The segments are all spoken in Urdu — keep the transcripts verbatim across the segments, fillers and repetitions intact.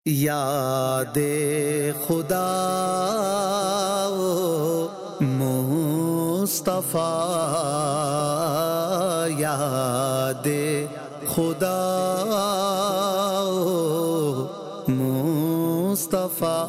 یاد خدا مصطفیٰ، یاد خدا مصطفیٰ۔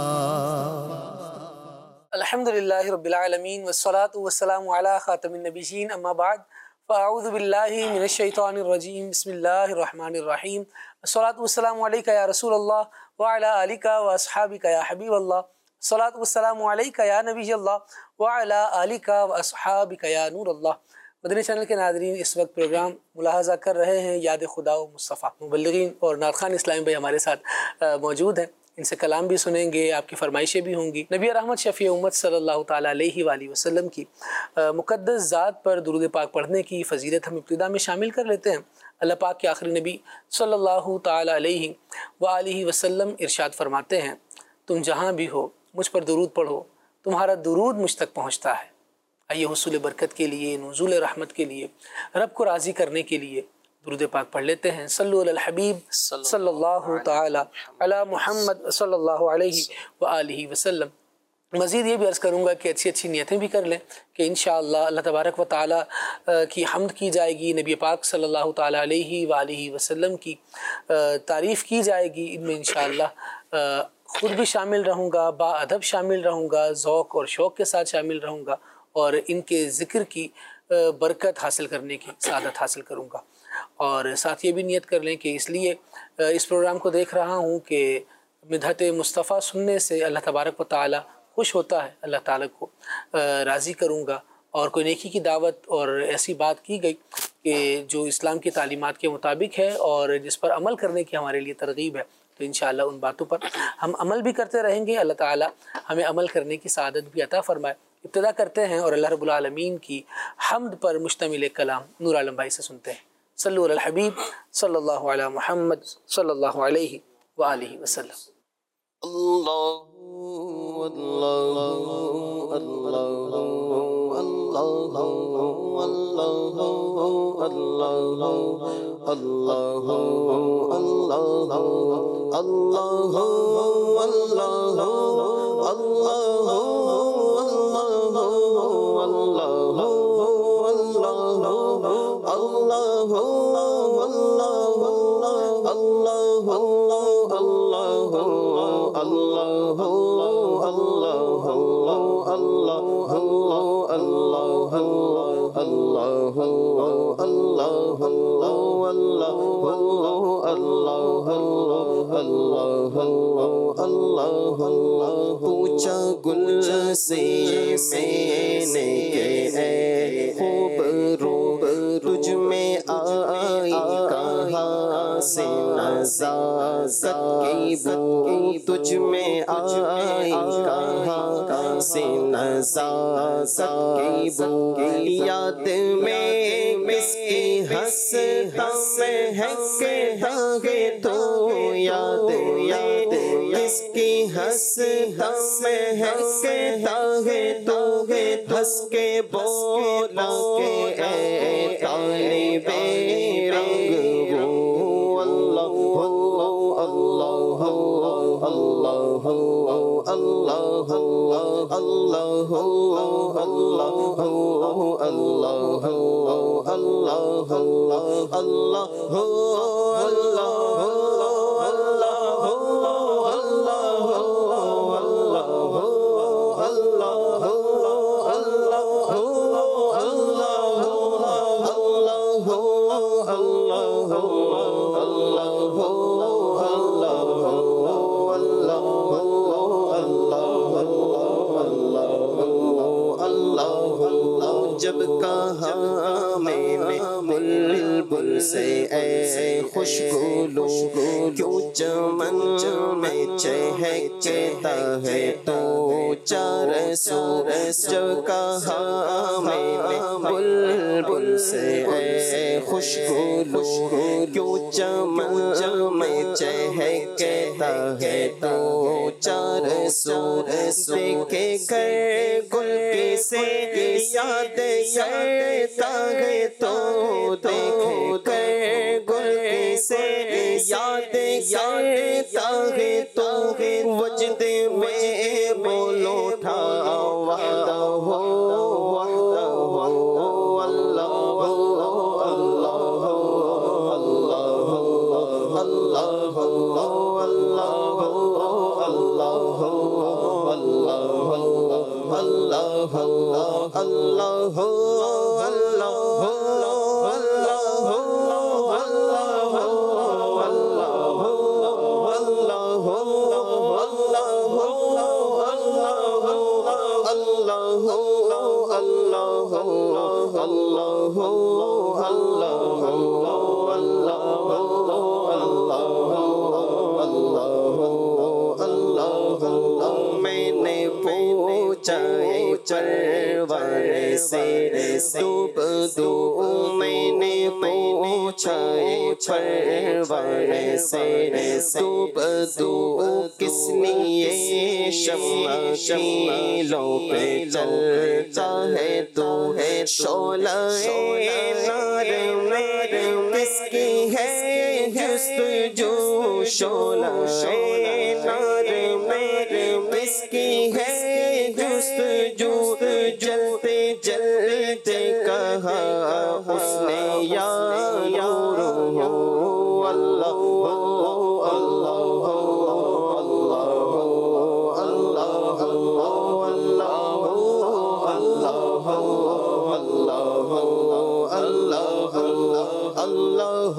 الحمدللہ رب العالمین والصلاة والسلام علی خاتم النبیین، اما بعد فاعوذ باللہ من الشیطان الرجیم، بسم اللہ الرحمن الرحیم۔ الصلاة والسلام علیکہ یا رسول اللہ وعلی آلکہ واصحابکہ یا حبیب اللہ، الصلاة والسلام علیکہ یا نبی اللہ وعلی آلکہ واصحابکہ یا نور اللہ۔ مدنی چینل کے ناظرین، اس وقت پروگرام ملاحظہ کر رہے ہیں یاد خدا و مصطفیٰ۔ مبلغین اور نعت اسلام بھائی ہمارے ساتھ موجود ہیں، ان سے کلام بھی سنیں گے، آپ کی فرمائشیں بھی ہوں گی۔ نبی رحمت شفیع امت صلی اللہ تعالیٰ علیہ وآلہ وسلم کی مقدس ذات پر درود پاک پڑھنے کی فضیلت ہم ابتدا میں شامل کر لیتے ہیں۔ اللہ پاک کے آخری نبی صلی اللہ تعالیٰ علیہ وآلہ وسلم ارشاد فرماتے ہیں، تم جہاں بھی ہو مجھ پر درود پڑھو، تمہارا درود مجھ تک پہنچتا ہے۔ آئیے حصول برکت کے لیے، نزول رحمت کے لیے، رب کو راضی کرنے کے لیے درود پاک پڑھ لیتے ہیں۔ صلو علی الحبیب صلی اللہ تعالی علی محمد صلی اللہ علیہ وآلہ وسلم۔ مزید یہ بھی عرض کروں گا کہ اچھی اچھی نیتیں بھی کر لیں کہ انشاءاللہ اللہ تبارک و تعالی کی حمد کی جائے گی، نبی پاک صلی اللہ تعالی علیہ وآلہ وسلم کی تعریف کی جائے گی۔ ان میں انشاءاللہ خود بھی شامل رہوں گا، با ادب شامل رہوں گا، ذوق اور شوق کے ساتھ شامل رہوں گا، اور ان کے ذکر کی برکت حاصل کرنے کی سعادت حاصل کروں گا۔ اور ساتھ یہ بھی نیت کر لیں کہ اس لیے اس پروگرام کو دیکھ رہا ہوں کہ مدحت مصطفیٰ سننے سے اللہ تبارک و تعالی خوش ہوتا ہے، اللہ تعالیٰ کو راضی کروں گا۔ اور کوئی نیکی کی دعوت اور ایسی بات کی گئی کہ جو اسلام کی تعلیمات کے مطابق ہے اور جس پر عمل کرنے کی ہمارے لیے ترغیب ہے، تو انشاءاللہ ان باتوں پر ہم عمل بھی کرتے رہیں گے۔ اللہ تعالیٰ ہمیں عمل کرنے کی سعادت بھی عطا فرمائے۔ ابتدا کرتے ہیں اور اللہ رب العالمین کی حمد پر مشتمل کلام نور عالم بھائی سے سنتے ہیں۔ صلو علی الحبیب صلی اللہ علی محمد صلی اللہ علیہ وآلہ وسلم۔ اللہ اللہ اللہ اللہ اللہ اللہ پوچھا گل سے میں نے کہ اے خوب رو تجھ میں آئی کہاں سے نزاکت کی بو، تجھ میں آئی کہاں سے نزاکت کی بو، یاد میں کس کی ہنستا مہکتا ہے تو، یاد یاد کس کی ہنستا مہکتا ہے تو، ہنس کے بولا کہ اے طالب رنگ وہ، اللہ اللہ اللہ اللہ اللہ اللہ جب کہا میں نے بلبل سے اے خوشبو لوں، کیوں چمن میں چہکتا ہے تو چار سو، جب کہا میں نے بلبل سے اے خوشبو لوں، کیوں چمن میں چہکتا ہے تو چار سو، دیکھے گئے گل کی سے یاد کرتا ہے تو، دیکھے گئے گل کی سے یاد کرتا ہے تو وجد میں بول اٹھا وحدہ ہو وحدہ ہو اللہ اللہ اللہ اللہ اللہ میں نے پوچھا پروان سے ڈوب دو میں نے پوچھا پروان سے ڈوب دو کس لیے شمع شیلوں پہ چلتا ہے تو ہے شعلہ نار میں کس کی ہے جستجو شعلہ نار میں کس کی ہے جستجو جلتے جلتے کہا اس نے یا نور ہو اللہ اللہ اللہ اللہ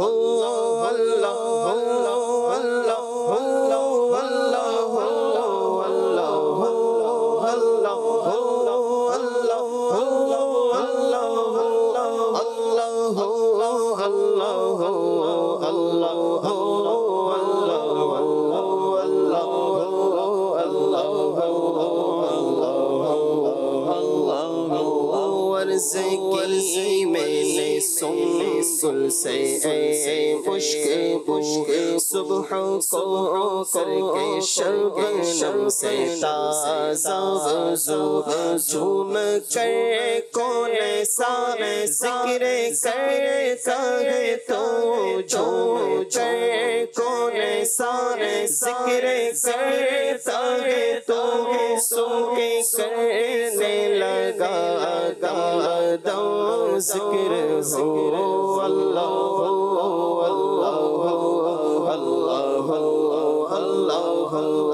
کی میں نے سن سن سے اے مشک مشک صبح کو کر کے شبنم سے تازہ وضو جھوم کر کون سا ذکر کرتا ہے تو جھوم کر کون سا ذکر کرتا ہے تو سو کے کرنے لگا دم ذکر ہو اللہ اللہ اللہ اللہ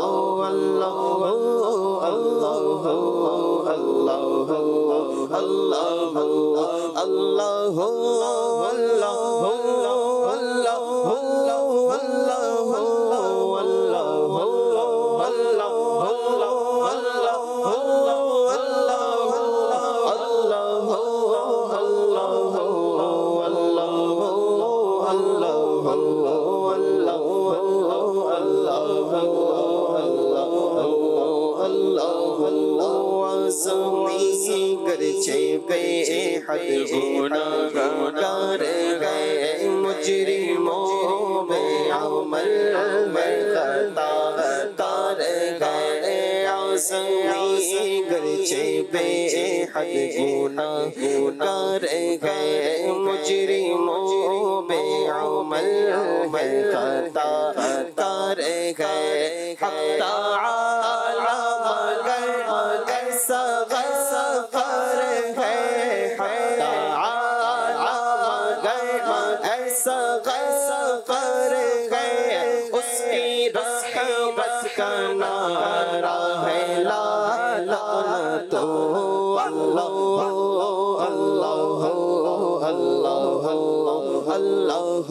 بے حد گناہگار گئے مجرموں بے عمل میں خطا کار گئے آزمی گرچہ بے حد گناہگار گئے مجرموں بے عمل میں خطا کار گئے حق تعالی مگر ایسا غفار ہے حق تعالی مگر ایسا غفار ہے اس کی رحمت کا نعرہ ہے لا لعنت اللہ اللہ اللہ اللہ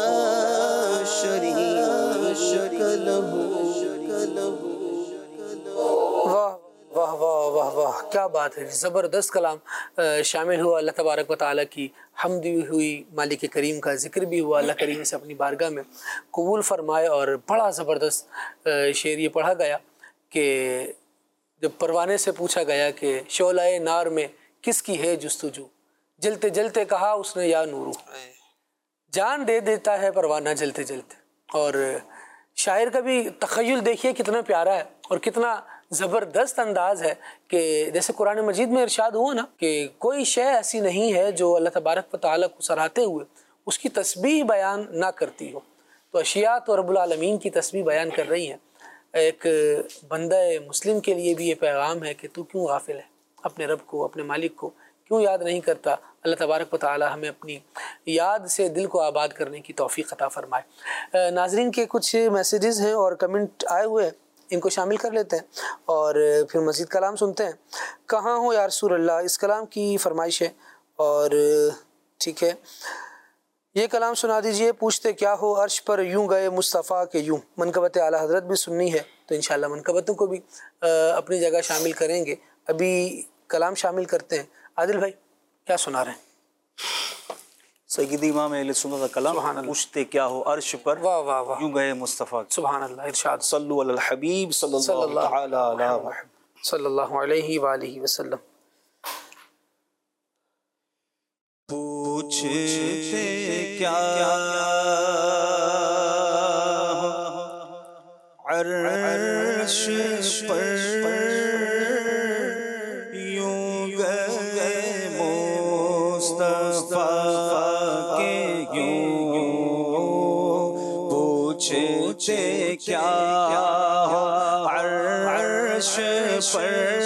شریک له واہ کیا بات ہے، زبردست کلام شامل ہوا، اللہ تبارک و تعالیٰ کی حمد بھی ہوئی، مالک کریم کا ذکر بھی ہوا، اللہ کریم سے اپنی بارگاہ میں قبول فرمائے۔ اور بڑا زبردست شعر یہ پڑھا گیا کہ جب پروانے سے پوچھا گیا کہ شعلہ نار میں کس کی ہے جستجو، جلتے جلتے کہا اس نے یا نورو، جان دے دیتا ہے پروانہ جلتے جلتے۔ اور شاعر کا بھی تخیل دیکھیے کتنا پیارا ہے اور کتنا زبردست انداز ہے کہ جیسے قرآن مجید میں ارشاد ہوا نا کہ کوئی شے ایسی نہیں ہے جو اللہ تبارک و تعالیٰ کو سراہتے ہوئے اس کی تسبیح بیان نہ کرتی ہو، تو اشیاء تو رب العالمین کی تسبیح بیان کر رہی ہیں۔ ایک بندہ مسلم کے لیے بھی یہ پیغام ہے کہ تو کیوں غافل ہے، اپنے رب کو، اپنے مالک کو کیوں یاد نہیں کرتا۔ اللہ تبارک و تعالی ہمیں اپنی یاد سے دل کو آباد کرنے کی توفیق عطا فرمائے۔ ناظرین کے کچھ میسیجز ہیں اور کمنٹ آئے ہوئے ہیں، ان کو شامل کر لیتے ہیں اور پھر مزید کلام سنتے ہیں۔ کہاں ہو یا رسول اللہ، اس کلام کی فرمائش ہے اور ٹھیک ہے یہ کلام سنا دیجئے۔ پوچھتے کیا ہو عرش پر یوں گئے مصطفیٰ کے یوں، منقبت اعلیٰ حضرت بھی سننی ہے تو انشاءاللہ منقبتوں کو بھی اپنی جگہ شامل کریں گے۔ ابھی کلام شامل کرتے ہیں۔ عادل بھائی کیا سنا رہے ہیں؟ سیدی امام اہل سنت کا کلام، پوچھتے کیا ہو عرش پر واہ واہ واہ، یوں گئے مصطفیٰ، سبحان اللہ۔ ارشاد صلو علی الحبیب صلی اللہ تعالی علی محمد صلی اللہ علیہ وآلہ وسلم۔ پوچھتے کیا عرش پر یوں گئے مصطفیٰ کے یوں، پوچھتے کیا عرش پر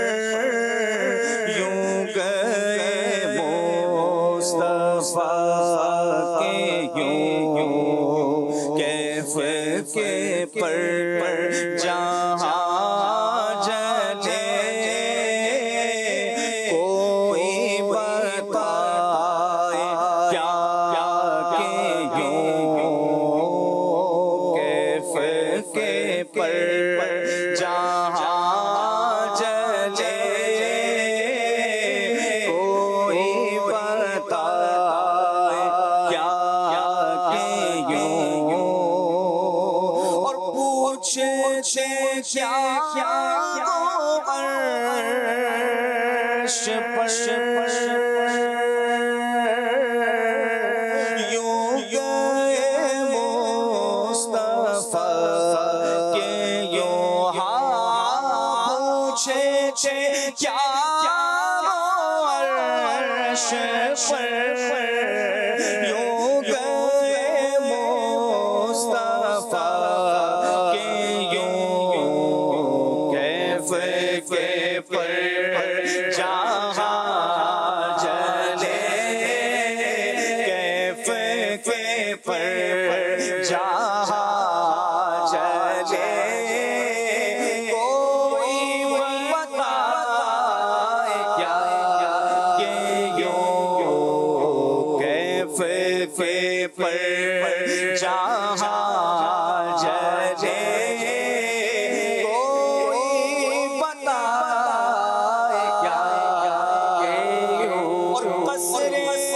یوں گئے مصطفیٰ کے یوں، کیف کے پر جہاں جلے کوئی بتائے کیا کہ یوں، کیف کے پر جہاں جلے کوئی بتائے کیا کہ یوں، اور پوچھے کیا عرش پر یوں گئے مصطفیٰ کے یوں، ہاں پوچھے کیا عرش پر یوں گئے مصطفیٰ کے یوں، کیف کے پر جہاں جلے، کیف کے پر جہاں جلے کوئی بتائے کیا کہ یوں، کیف کے پر جہاں جلے کوئی بتائے کیا کہ یوں، اور قصر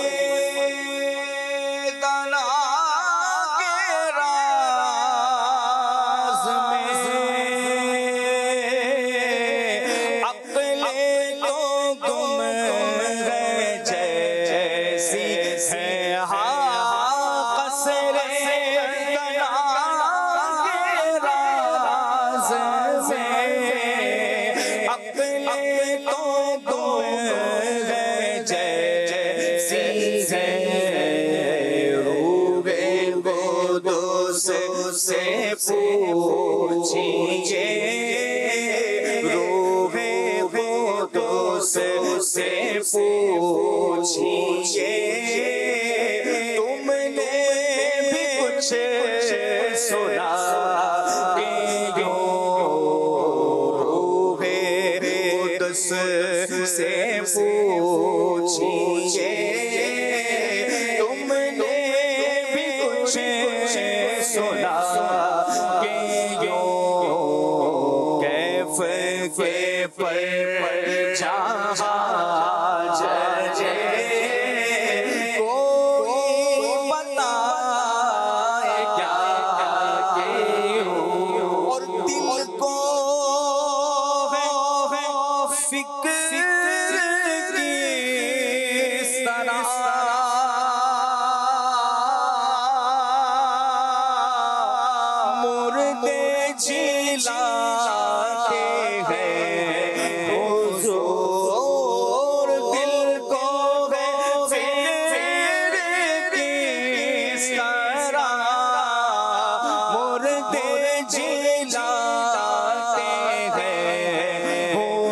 دنا کے راز میں عقل تو گم ہے جیسی ہے، ہاں قصر دنا کے راز میں عقل تو گم ہے جیسی ہے، روح قدس سے پوچھیے، روح قدس سے پوچھیے، تم نے بھی کچھ سنا کہ یوں، روح قدس سے پوچھیے، تم نے بھی کچھ سنا کہ یوں، کیف کے پر جلاتے ہیں حضور، دل کو ہے فکر کس طرح مردے جلاتے ہیں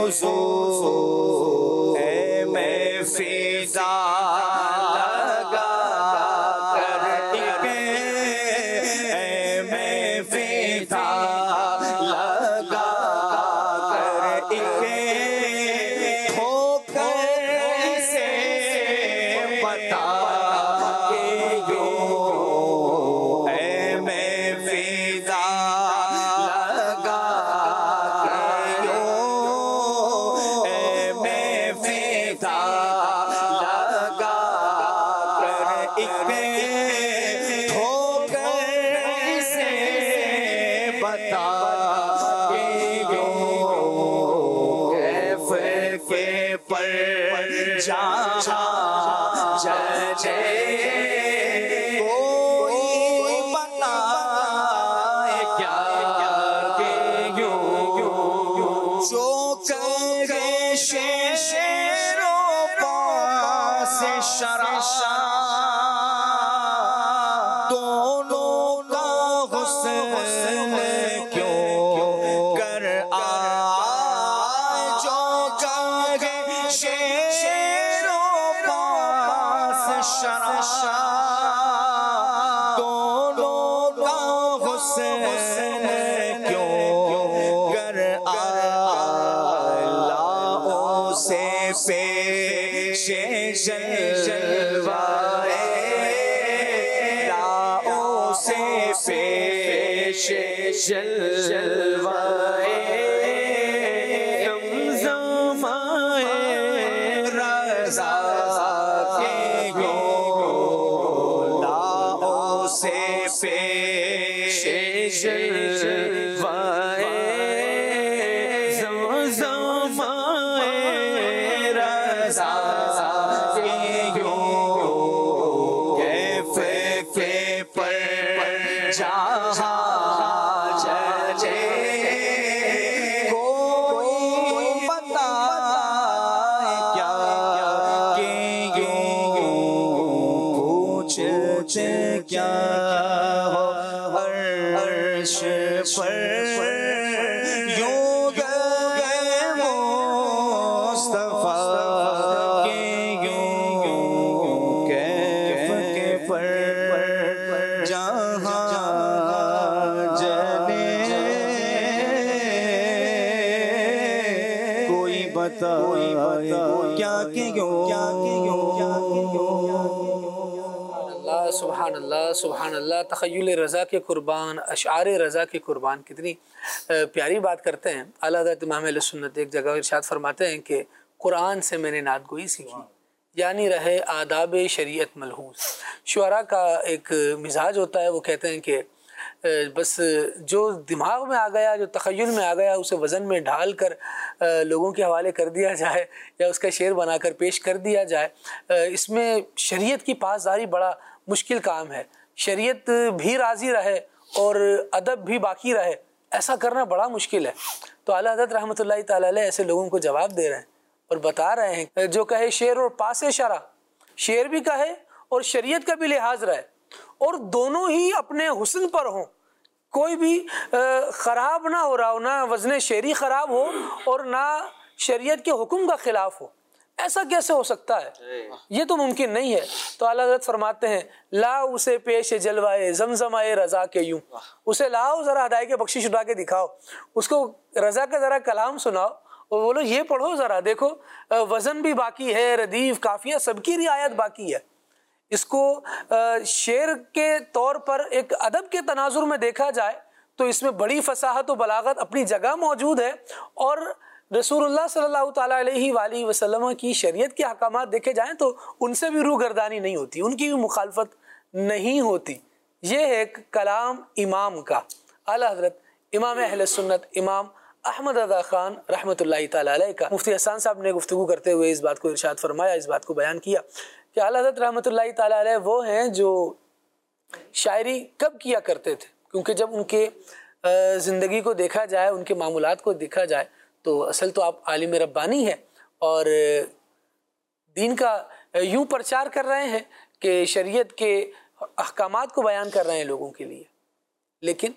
حضور، اے میں فدا لگا کر ایک، اے میں فدا لگا کر ایک، ہو کر سے بتا کے یوں، اے میں فدا لگا کے یوں، اے میں فدا لگا کر ایک، ہو کر سے بتا کے یوں، کیف کے پر جہاں جلے کوئی بتائے کیا کہ یوں جو کرے شیر و پاس شرح، دونوں کا حسن کیوں کر آئے، جو کرے شیر و پاس شرح، دونوں کا حسن کیوں کر آئے، لاؤ سے پیش جلوائے، لاؤ سے پیش جلوائے، زمزم رضا کے یوں، لاؤ سے پیش جلوائے، زمزم رضا کے یوں، کیف کے پر جہاں جلے کوئی بتائے کیا کہ یوں، پوچھتے کیا ہو عرش پر یوں گئے مصطفیٰ کے یوں، کیف کے پر جہاں جلے کوئی بتائے کیا کہ یوں، اللہ سبحان اللہ سبحان اللہ، تخیل رضا کے قربان، اشعار رضا کے قربان، کتنی پیاری بات کرتے ہیں اعلیٰ حضرت امام اہل سنت۔ ایک جگہ ارشاد فرماتے ہیں کہ قرآن سے میں نے نعت گوئی سیکھی، یعنی رہے آداب شریعت ملحوظ۔ شعراء کا ایک مزاج ہوتا ہے، وہ کہتے ہیں کہ بس جو دماغ میں آ گیا، جو تخیل میں آ گیا، اسے وزن میں ڈھال کر لوگوں کے حوالے کر دیا جائے یا اس کا شعر بنا کر پیش کر دیا جائے۔ اس میں شریعت کی پاسداری بڑا مشکل کام ہے، شریعت بھی راضی رہے اور ادب بھی باقی رہے، ایسا کرنا بڑا مشکل ہے۔ تو اعلیٰ حضرت رحمۃ اللہ تعالی علیہ ایسے لوگوں کو جواب دے رہے ہیں اور بتا رہے ہیں، جو کہے شعر اور پاس شرع، شعر بھی کہے اور شریعت کا بھی لحاظ رہے، اور دونوں ہی اپنے حسن پر ہوں، کوئی بھی خراب نہ ہو رہا ہو، نہ وزن شعری خراب ہو اور نہ شریعت کے حکم کا خلاف ہو۔ ایسا کیسے ہو سکتا ہے؟ یہ تو ممکن نہیں ہے۔ تو اعلیٰ حضرت فرماتے ہیں، لا اسے پیش جلوائے زمزمائے رضا کے یوں، اسے لاؤ ذرا ہدایت کے بخشش اٹھا کے دکھاؤ، اس کو رضا کا ذرا کلام سناؤ اور بولو یہ پڑھو ذرا، دیکھو وزن بھی باقی ہے، ردیف قافیہ سب کی رعایت باقی ہے۔ اس کو شعر کے طور پر ایک ادب کے تناظر میں دیکھا جائے تو اس میں بڑی فصاحت و بلاغت اپنی جگہ موجود ہے، اور رسول اللہ صلی اللہ تعالیٰ علیہ وآلہ وسلم کی شریعت کے احکامات دیکھے جائیں تو ان سے بھی روح گردانی نہیں ہوتی، ان کی بھی مخالفت نہیں ہوتی۔ یہ ہے کلام امام کا، اعلیٰ حضرت امام اہل سنت امام احمد رضا خان رحمۃ اللہ تعالیٰ علیہ کا۔ مفتی حسان صاحب نے گفتگو کرتے ہوئے اس بات کو ارشاد فرمایا، اس بات کو بیان کیا کہ اعلیٰ حضرت رحمۃ اللہ تعالیٰ علیہ وہ ہیں جو شاعری کب کیا کرتے تھے، کیونکہ جب ان کے زندگی کو دیکھا جائے، ان کے معمولات کو دیکھا جائے تو اصل تو آپ عالم ربانی ہے اور دین کا یوں پرچار کر رہے ہیں کہ شریعت کے احکامات کو بیان کر رہے ہیں لوگوں کے لیے. لیکن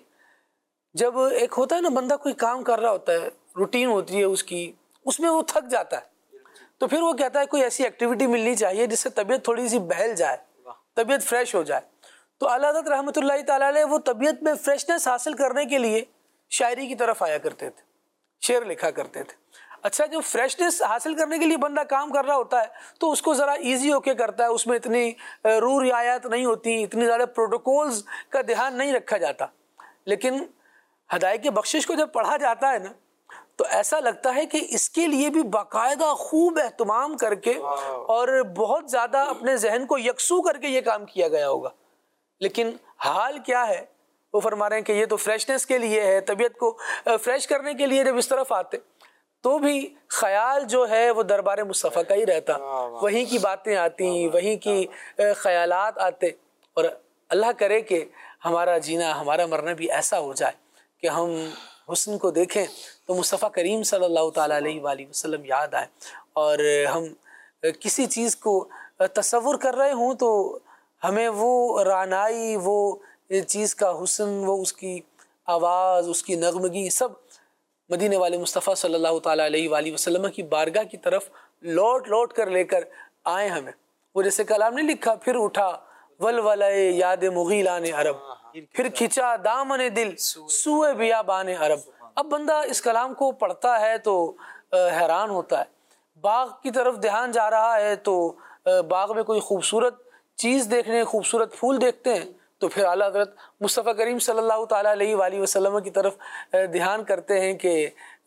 جب ایک ہوتا ہے نا، بندہ کوئی کام کر رہا ہوتا ہے، روٹین ہوتی ہے اس کی، اس میں وہ تھک جاتا ہے، تو پھر وہ کہتا ہے کوئی ایسی ایکٹیویٹی ملنی چاہیے جس سے طبیعت تھوڑی سی بہل جائے، طبیعت فریش ہو جائے. تو اعلیٰ حضرت رحمۃ اللہ تعالیٰ علیہ وہ طبیعت میں فریشنس حاصل کرنے کے لیے شاعری کی طرف آیا کرتے تھے، شعر لکھا کرتے تھے. اچھا، جو فریشنس حاصل کرنے کے لیے بندہ کام کر رہا ہوتا ہے تو اس کو ذرا ایزی ہو کے کرتا ہے، اس میں اتنی رو رعایت نہیں ہوتی، اتنی زیادہ پروٹوکولز کا دھیان نہیں رکھا جاتا. لیکن ہدایت کی بخشش کو جب پڑھا جاتا ہے نا تو ایسا لگتا ہے کہ اس کے لیے بھی باقاعدہ خوب اہتمام کر کے اور بہت زیادہ اپنے ذہن کو یکسو کر کے یہ کام کیا گیا ہوگا. لیکن حال کیا ہے؟ وہ فرما رہے ہیں کہ یہ تو فریشنس کے لیے ہے، طبیعت کو فریش کرنے کے لیے جب اس طرف آتے تو بھی خیال جو ہے وہ دربار مصطفیٰ کا ہی رہتا، وہیں کی باتیں آتی، وہیں کی خیالات آتے. اور اللہ کرے کہ ہمارا جینا، ہمارا مرنا بھی ایسا ہو جائے کہ ہم حسن کو دیکھیں تو مصطفیٰ کریم صلی اللہ تعالیٰ علیہ وآلہ وسلم یاد آئے، اور ہم کسی چیز کو تصور کر رہے ہوں تو ہمیں وہ رعنائی، وہ چیز کا حسن، وہ اس کی آواز، اس کی نغمگی سب مدینے والے مصطفیٰ صلی اللہ تعالیٰ علیہ وآلہ وسلم کی بارگاہ کی طرف لوٹ لوٹ کر لے کر آئے ہمیں. وہ جیسے کلام نے لکھا، پھر اٹھا ولولے یاد مغیلان عرب، پھر کھچا دامن دل سوئے بیابان عرب. اب بندہ اس کلام کو پڑھتا ہے تو حیران ہوتا ہے. باغ کی طرف دھیان جا رہا ہے تو باغ میں کوئی خوبصورت چیز دیکھنے، خوبصورت پھول دیکھتے ہیں تو پھر اعلیٰ حضرت مصطفیٰ کریم صلی اللہ تعالیٰ علیہ وآلہ وسلم کی طرف دھیان کرتے ہیں کہ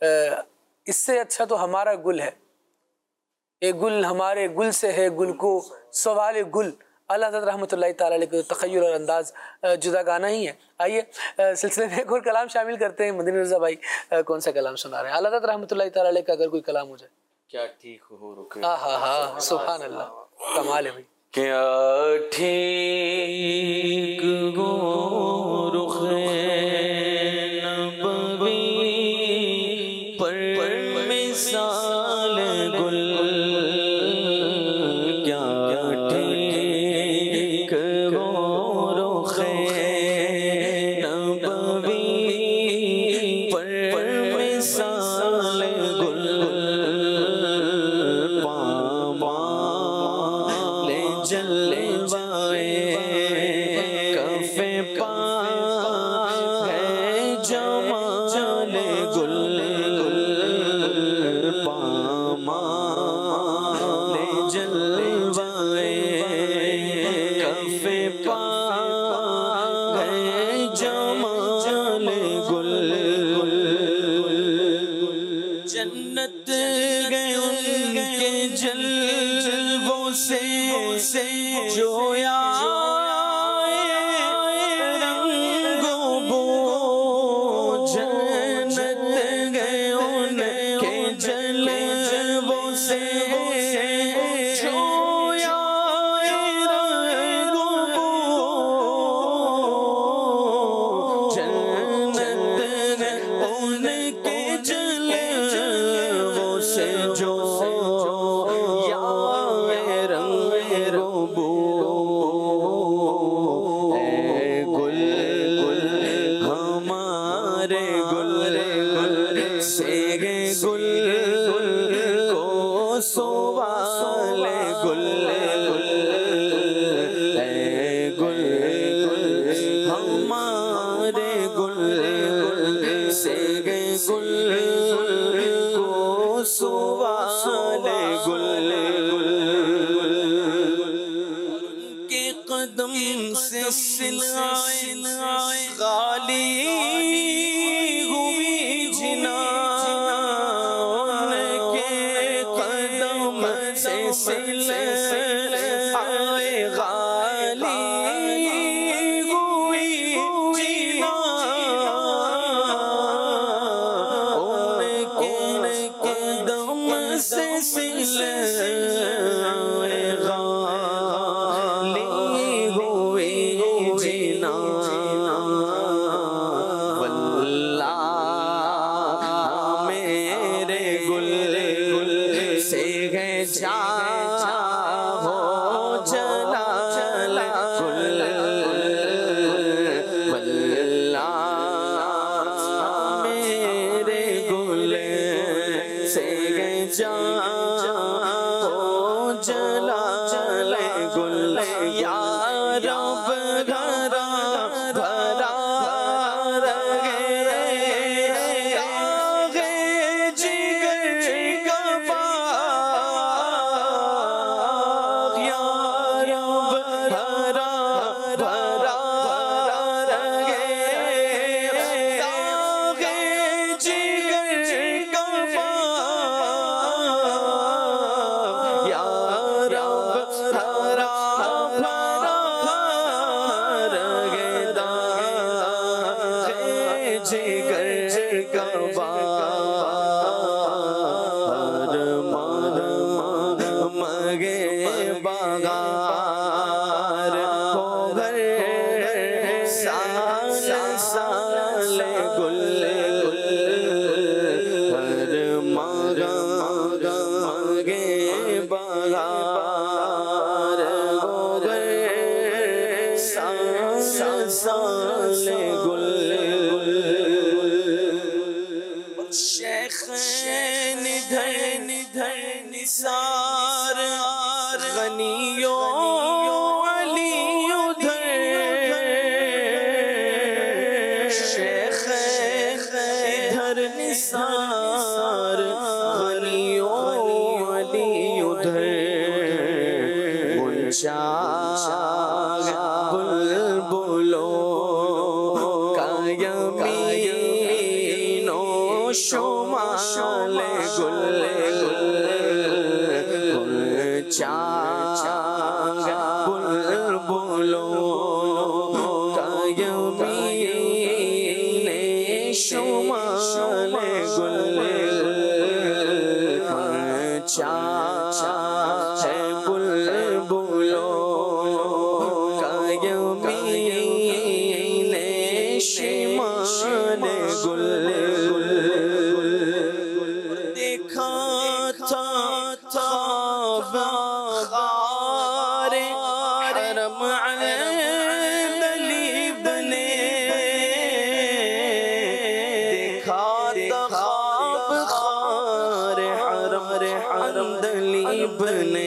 اس سے اچھا تو ہمارا گل ہے، اے گل ہمارے گل سے ہے گل کو سوال گل. اعلیٰ حضرت رحمۃ اللہ تعالیٰ علیہ کا تخیل اور انداز جدا گانا ہی ہے. آئیے سلسلے میں ایک اور کلام شامل کرتے ہیں. مدنی رضا بھائی کون سا کلام سنا رہے ہیں؟ اعلیٰ حضرت رحمۃ اللہ تعالیٰ علیہ کا اگر کوئی کلام ہو جائے. کیا ٹھیک ہو رکے، ہاں ہاں ہاں سبحان اللہ، کمال ہے بھائی. کیا ٹھیک ہو رخ نبوی پر مثال گل، کیا ٹھیک ہو رخ نبوی پر مثال گل، جنت گئے ان کے جلووں سے جو آئے رنگ و بو، جنت گئے ان کے جلووں سے جو آئے رنگ و بو، جنت گئے ان کے جو یا رنگ روبو، اے گل ہمارے گل سے گل کو سوال گل، اے گل ہمارے گل سے گل سوال گل، کے قدم سے سلائے غالی ہوئی جنا، ان کے قدم سے سلائے غالی ہوئی جنا، ان کے قدم سے سلائے غالی ہوئی جنا، جگر کا بار مار مگے بغار ہو گھر سال سال گل ہر مگا مگے بغار ہو گھر سال سال گل شیخین ادھر ادھر نثار غنیو علی ادھر شیخین ادھر نثار غنیو علی ادھر منشا بلبلوں کا یمین و شمال گل چاچ بلبلوں کا یمین شمال گل چاچ بلبلوں کا یمین شمال گل دیکھا تھا تھا بغار حرم عندلیب نے دیکھا تھا خواب خار حرم عندلیب نے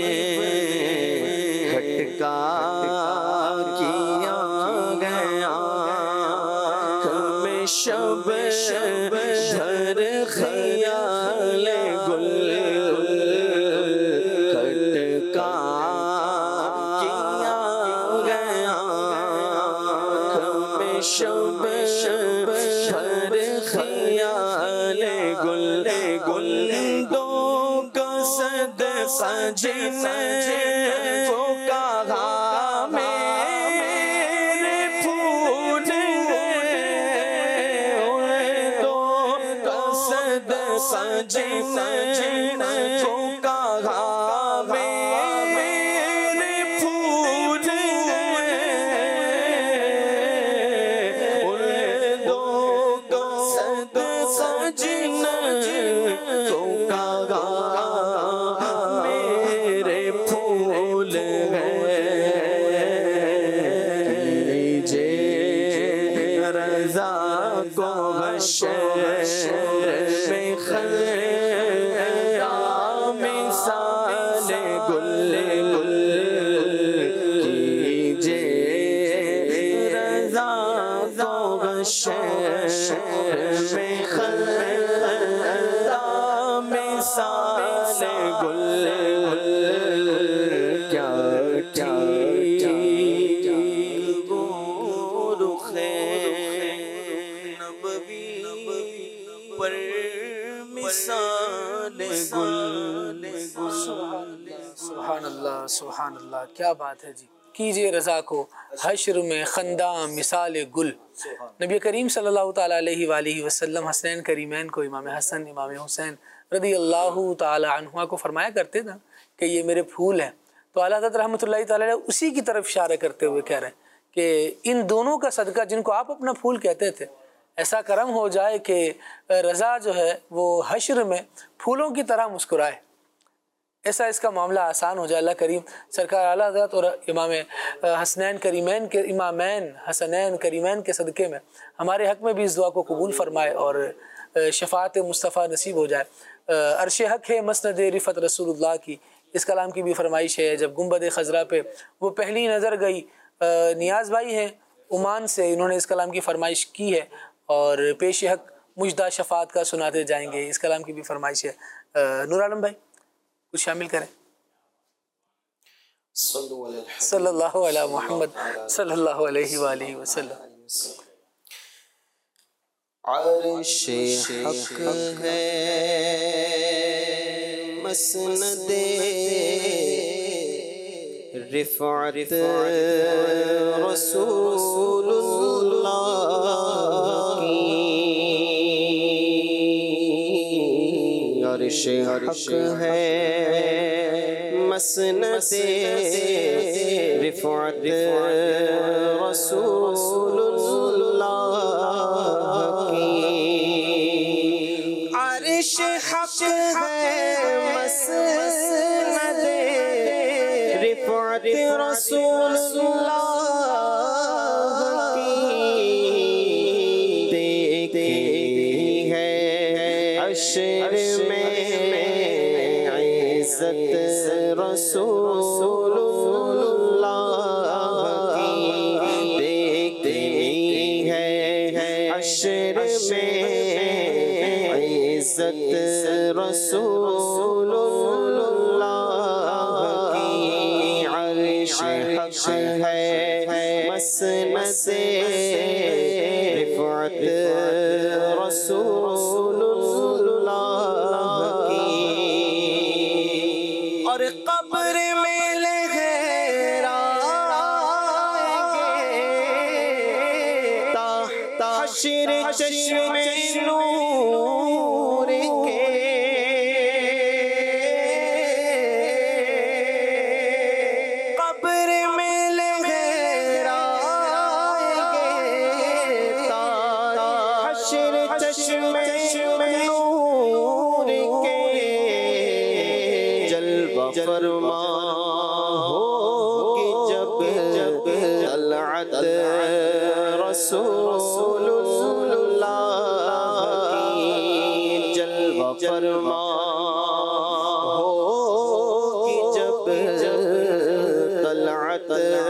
کھٹکا کیا گیا میں شب دھر خیال گل کھٹکا کیا گیا میں شب دھر خیال گل گلدوں کا صدقہ جن کو کہا میرے پھول جن کو کہا میرے پھول اردو کو صدقہ جن کو کہا میرے پھول کیجے رضا کو بشر میں مثال گل کیجے رضا تو بشر میں مثال گل کیا کیا پر مثال گل سبحان اللہ سبحان اللہ، کیا بات ہے جی۔ کیجئے رضا کو حشر میں خنداں مثال گل۔ نبی کریم صلی اللہ تعالیٰ علیہ وآلہ وسلم حسنین کریمین کو، امام حسن امام حسین رضی اللہ تعالیٰ عنہما کو فرمایا کرتے تھے کہ یہ میرے پھول ہیں، تو اعلیٰ حضرت رحمۃ اللہ تعالیٰ اسی کی طرف اشارہ کرتے ہوئے کہہ رہے ہیں کہ ان دونوں کا صدقہ جن کو آپ اپنا پھول کہتے تھے، ایسا کرم ہو جائے کہ رضا جو ہے وہ حشر میں پھولوں کی طرح مسکرائے، ایسا اس کا معاملہ آسان ہو جائے۔ اللہ کریم سرکار اعلیٰ حضرت اور امام حسنین کریمین کے امامین حسنین کریمین کے صدقے میں ہمارے حق میں بھی اس دعا کو قبول فرمائے اور شفاعت مصطفیٰ نصیب ہو جائے۔ عرش حق ہے مسند رفعت رسول اللہ کی، اس کلام کی بھی فرمائش ہے۔ جب گنبد خضرا پہ وہ پہلی نظر گئی، نیاز بھائی ہیں عمان سے، انہوں نے اس کلام کی فرمائش کی ہے اور پیش حق مجدہ شفاعت کا سناتے جائیں گے، اس کلام کی بھی فرمائش ہے۔ نور عالم بھائی کچھ شامل کریں۔ صلی اللہ علیہ محمد صلی اللہ علیہ وآلہ وسلم۔ عرش حق ہے مسند رفعت رسول اللہ کی، عرش حق ہے مسند رفعت رسول اللہ کی عرش حق ہے مسند رفعت رسول اللہ حشر میں عزت رسول اللہ کی دیکھتی ہے حشر میں عزت رسول اللہ کی عرش حق ہے مسند رفعت رسول اور قبر میں لہرائیں گے تا حشر چشم نور کے قبر میں لہرائیں گے تا حشر چشم نور کے فرما ہوگی جب جب طلعت رسول اللہ کی جلوہ فرما ہوگی جب طلعت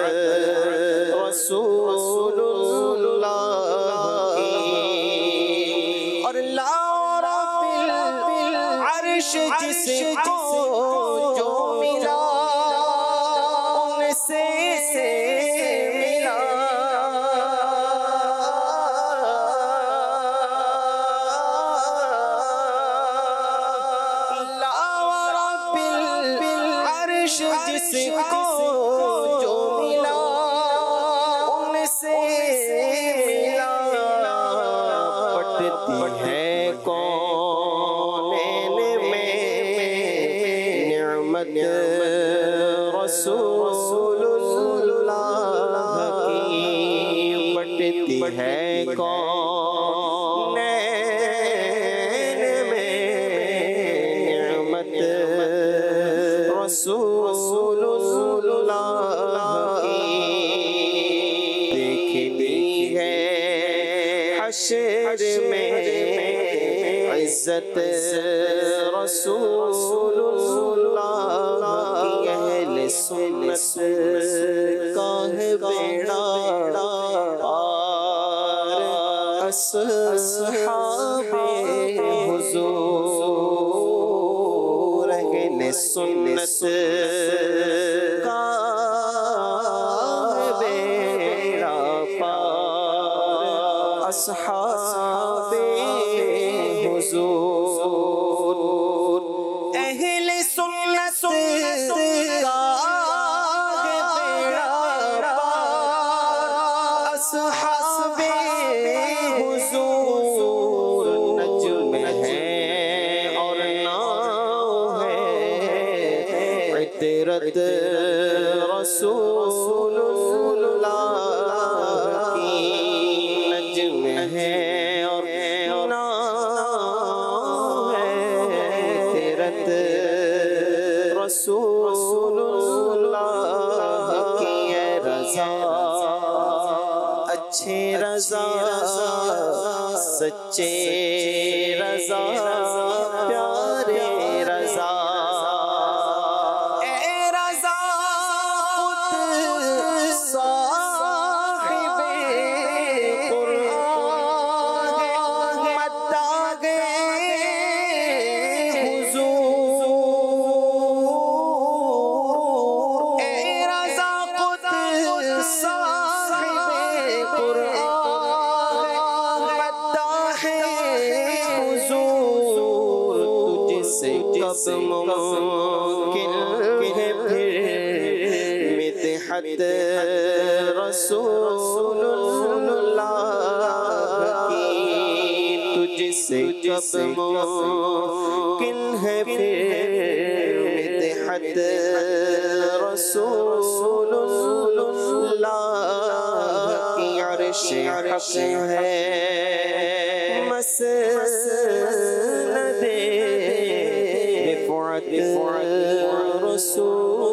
رسول اللہ کی اور لا رب العرش جس کو جس کو جو ملا ان سے ملا پٹتی ہے کونین میں نعمت رسول اللہ کی پٹتی ہے کونین میں نعمت رسول اللہ کی دیکھتی ہے حشر میں عزت رسول اللہ کی اہل سنت کا ہے بیڑا پار اصحاب حضور سنت کا بیڑا پار اصحاب حضور اہل سنت کا بیڑا پار اصحاب حضور نجم ہے اور ناؤ ہے عطرت رسول اللہ کی نجم ہے اور نام ہے عطرت رسول اللہ کی ہے رضا اچھے رضا سچے رضا پیارے رضا کب ممکن ہے پھر مدحت رسول اللہ کی تجھ سے کب ممکن ممکن ہے پھر مدحت رسول اللہ کی عرش حق ہے مسند رفعت رسول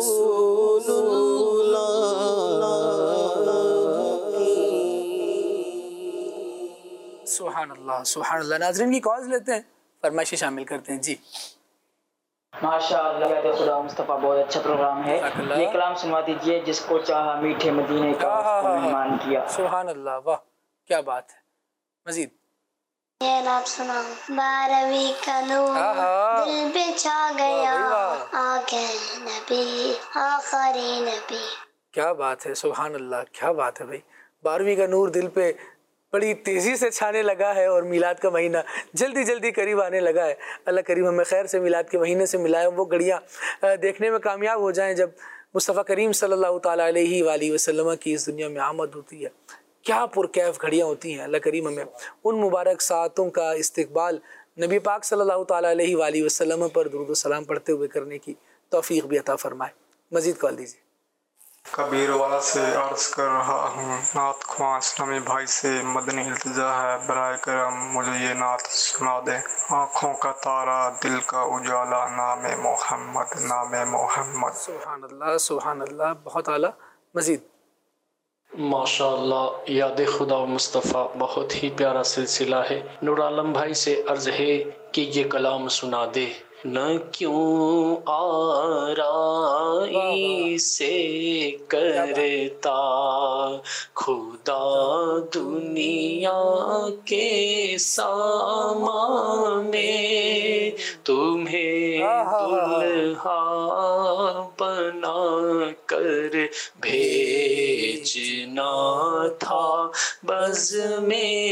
سبحان اللہ سبحان اللہ. ناظرین کی کالز لیتے ہیں, فرمائشیں شامل کرتے ہیں. جی ماشاء اللہ خدا مصطفیٰ, بہت اچھا پروگرام ہے. یہ کلام سنوا دیجیے جس کو چاہا میٹھے مدینے کا اس کو مہمان کیا. سبحان اللہ, واہ کیا بات ہے. مزید یہ نام سناؤں. بارہویں کا نور دل پہ چھا گیا, آ گئے نبی آخری نبی. کیا بات ہے, سبحان اللہ, کیا بات ہے بھائی. بارہویں کا نور دل پہ بڑی تیزی سے چھانے لگا ہے اور میلاد کا مہینہ جلدی جلدی قریب آنے لگا ہے. اللہ کریم ہمیں خیر سے میلاد کے مہینے سے ملائے, وہ گھڑیاں دیکھنے میں کامیاب ہو جائیں جب مصطفیٰ کریم صلی اللہ تعالیٰ علیہ وآلہ وسلم کی اس دنیا میں آمد ہوتی ہے. کیا پرکیف گھڑیاں ہوتی ہیں. اللہ کریم ہمیں ان مبارک ساعتوں کا استقبال نبی پاک صلی اللہ تعالیٰ علیہ وآلہ وسلم پر درود و سلام پڑھتے ہوئے کرنے کی توفیق بھی عطا فرمائے. مزید کال دیجیے. کبیر والا سے عرض کر رہا ہوں, نعت خواں اسلامی بھائی سے مدنی التجا ہے, برائے کرم مجھے یہ نعت سنا دیں. آنکھوں کا تارا دل کا اجالا, نام محمد نام محمد. سبحان اللہ سبحان اللہ, بہت اعلیٰ. مزید ماشاء اللہ, یاد خدا و مصطفیٰ بہت ہی پیارا سلسلہ ہے. نور عالم بھائی سے عرض ہے کہ یہ کلام سنا دے. نہ کیوں آرائی سے کرتا خدا دنیا کے سامان میں, تمہیں دلہا بنا کر بھیجنا تھا بزم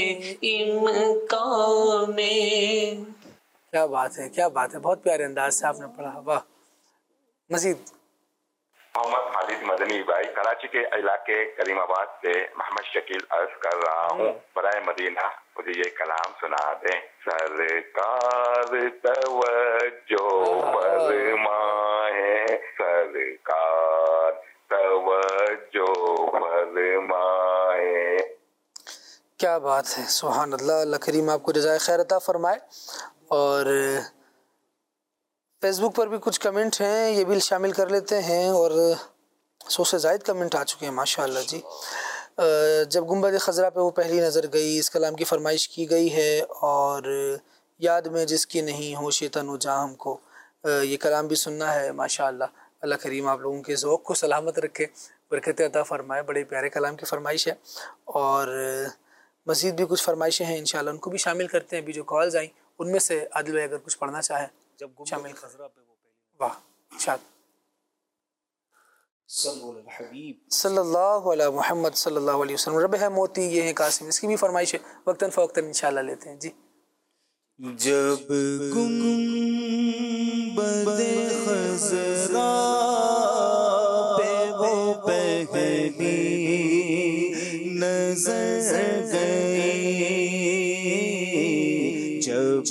امکان میں. کیا بات ہے, کیا بات ہے, بہت پیارے انداز سے آپ نے پڑھا, واہ. مزید محمد خالد مدنی بھائی کراچی کے علاقے کریم آباد سے محمد شکیل عرض کر رہا ہوں, برائے مدینہ مجھے یہ کلام سنا دیں. سرکار توجہ فرمائے, سرکار توجہ فرمائے. کیا بات ہے, سبحان اللہ. اللہ کریم آپ کو جزائے خیر عطا فرمائے. اور فیس بک پر بھی کچھ کمنٹ ہیں, یہ بھی شامل کر لیتے ہیں. اور سو سے زائد کمنٹ آ چکے ہیں ماشاء اللہ. جی جب گنبد خضرا پہ وہ پہلی نظر گئی, اس کلام کی فرمائش کی گئی ہے. اور یاد میں جس کی نہیں ہوش تن و جاں ہم کو, یہ کلام بھی سننا ہے ماشاء اللہ. اللہ کریم آپ لوگوں کے ذوق کو سلامت رکھے, برکت عطا فرمائے. بڑے پیارے کلام کی فرمائش ہے. اور مزید بھی کچھ فرمائشیں ہیں انشاءاللہ, ان کو بھی شامل کرتے ہیں. ابھی جو کالز آئیں ان میں سے عادل بھائی اگر کچھ پڑھنا چاہیں جب شامل خضرا پہ وہ پہلی, واہ شاد. صلی اللہ صلی اللہ علیہ علیہ محمد صلی اللہ علیہ وسلم. رب ہے موتی یہ ہے قاسم, اس کی بھی فرمائش ہے, وقتاً فوقتاً انشاءاللہ لیتے ہیں. جی جب گنبد خضرا پہ وہ پہلی نظر گئی, جب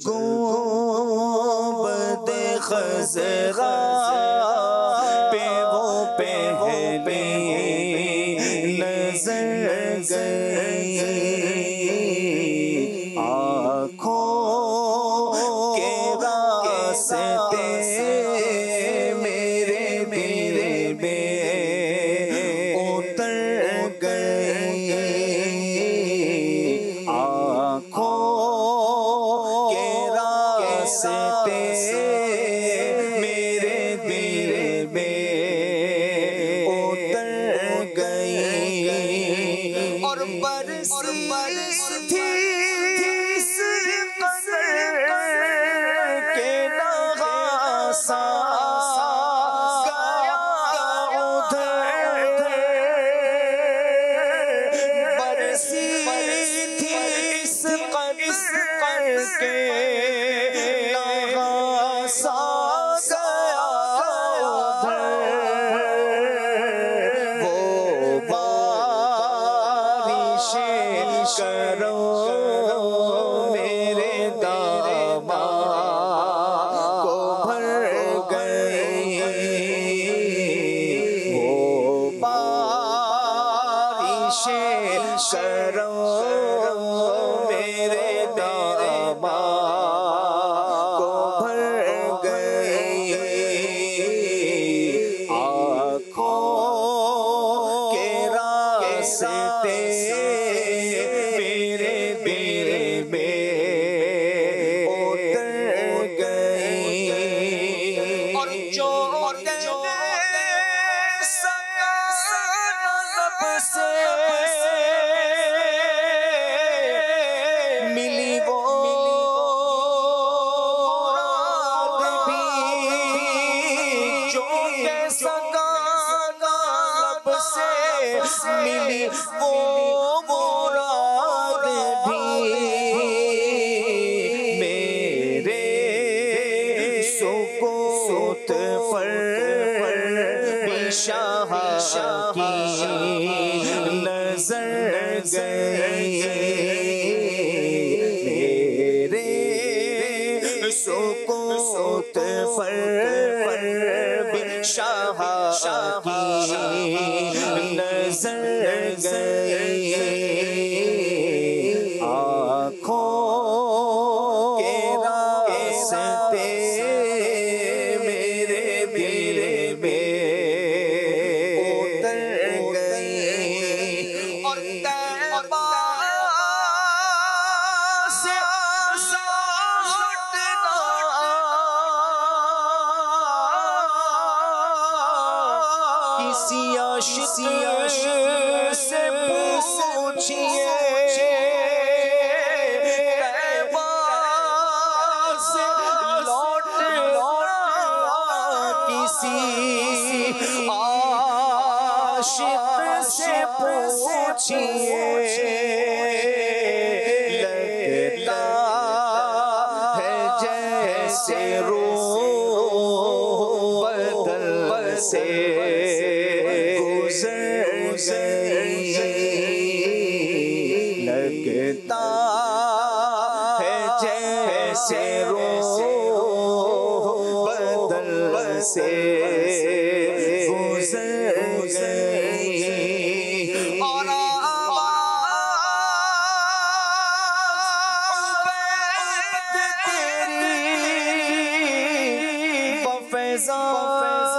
گنبد خضرا پہ وہ پہلی نظر گئی, آنکھوں کے راستے میرے دل میں اتر گئی, آنکھوں کے راستے میرے دل میں اتر گئی, اور برسی تھی اس قدر کے نغاسا گیا ادھر, برسی تھی اس قدر کے نغاسا گیا ادھر, وہ بارش کرو میرے داماد ملی وہ مراد بھی میرے سکوت پر بھی شاہ کی نظر گئی میرے سکوت پر بھی شاہ کی نظر گئی آنکھوں کے راستے میرے دل میں اتر گئی اور طیبہ سے لوٹنا کسی عاشق سے پوچھئے طیبہ سے لوٹنا کسی عاشق سے پوچھئے لگتا ہے جیسے روح بدل سے لگتا ہے جیسے روح بدل سے گزر گئی اور آواز تیری بفیضان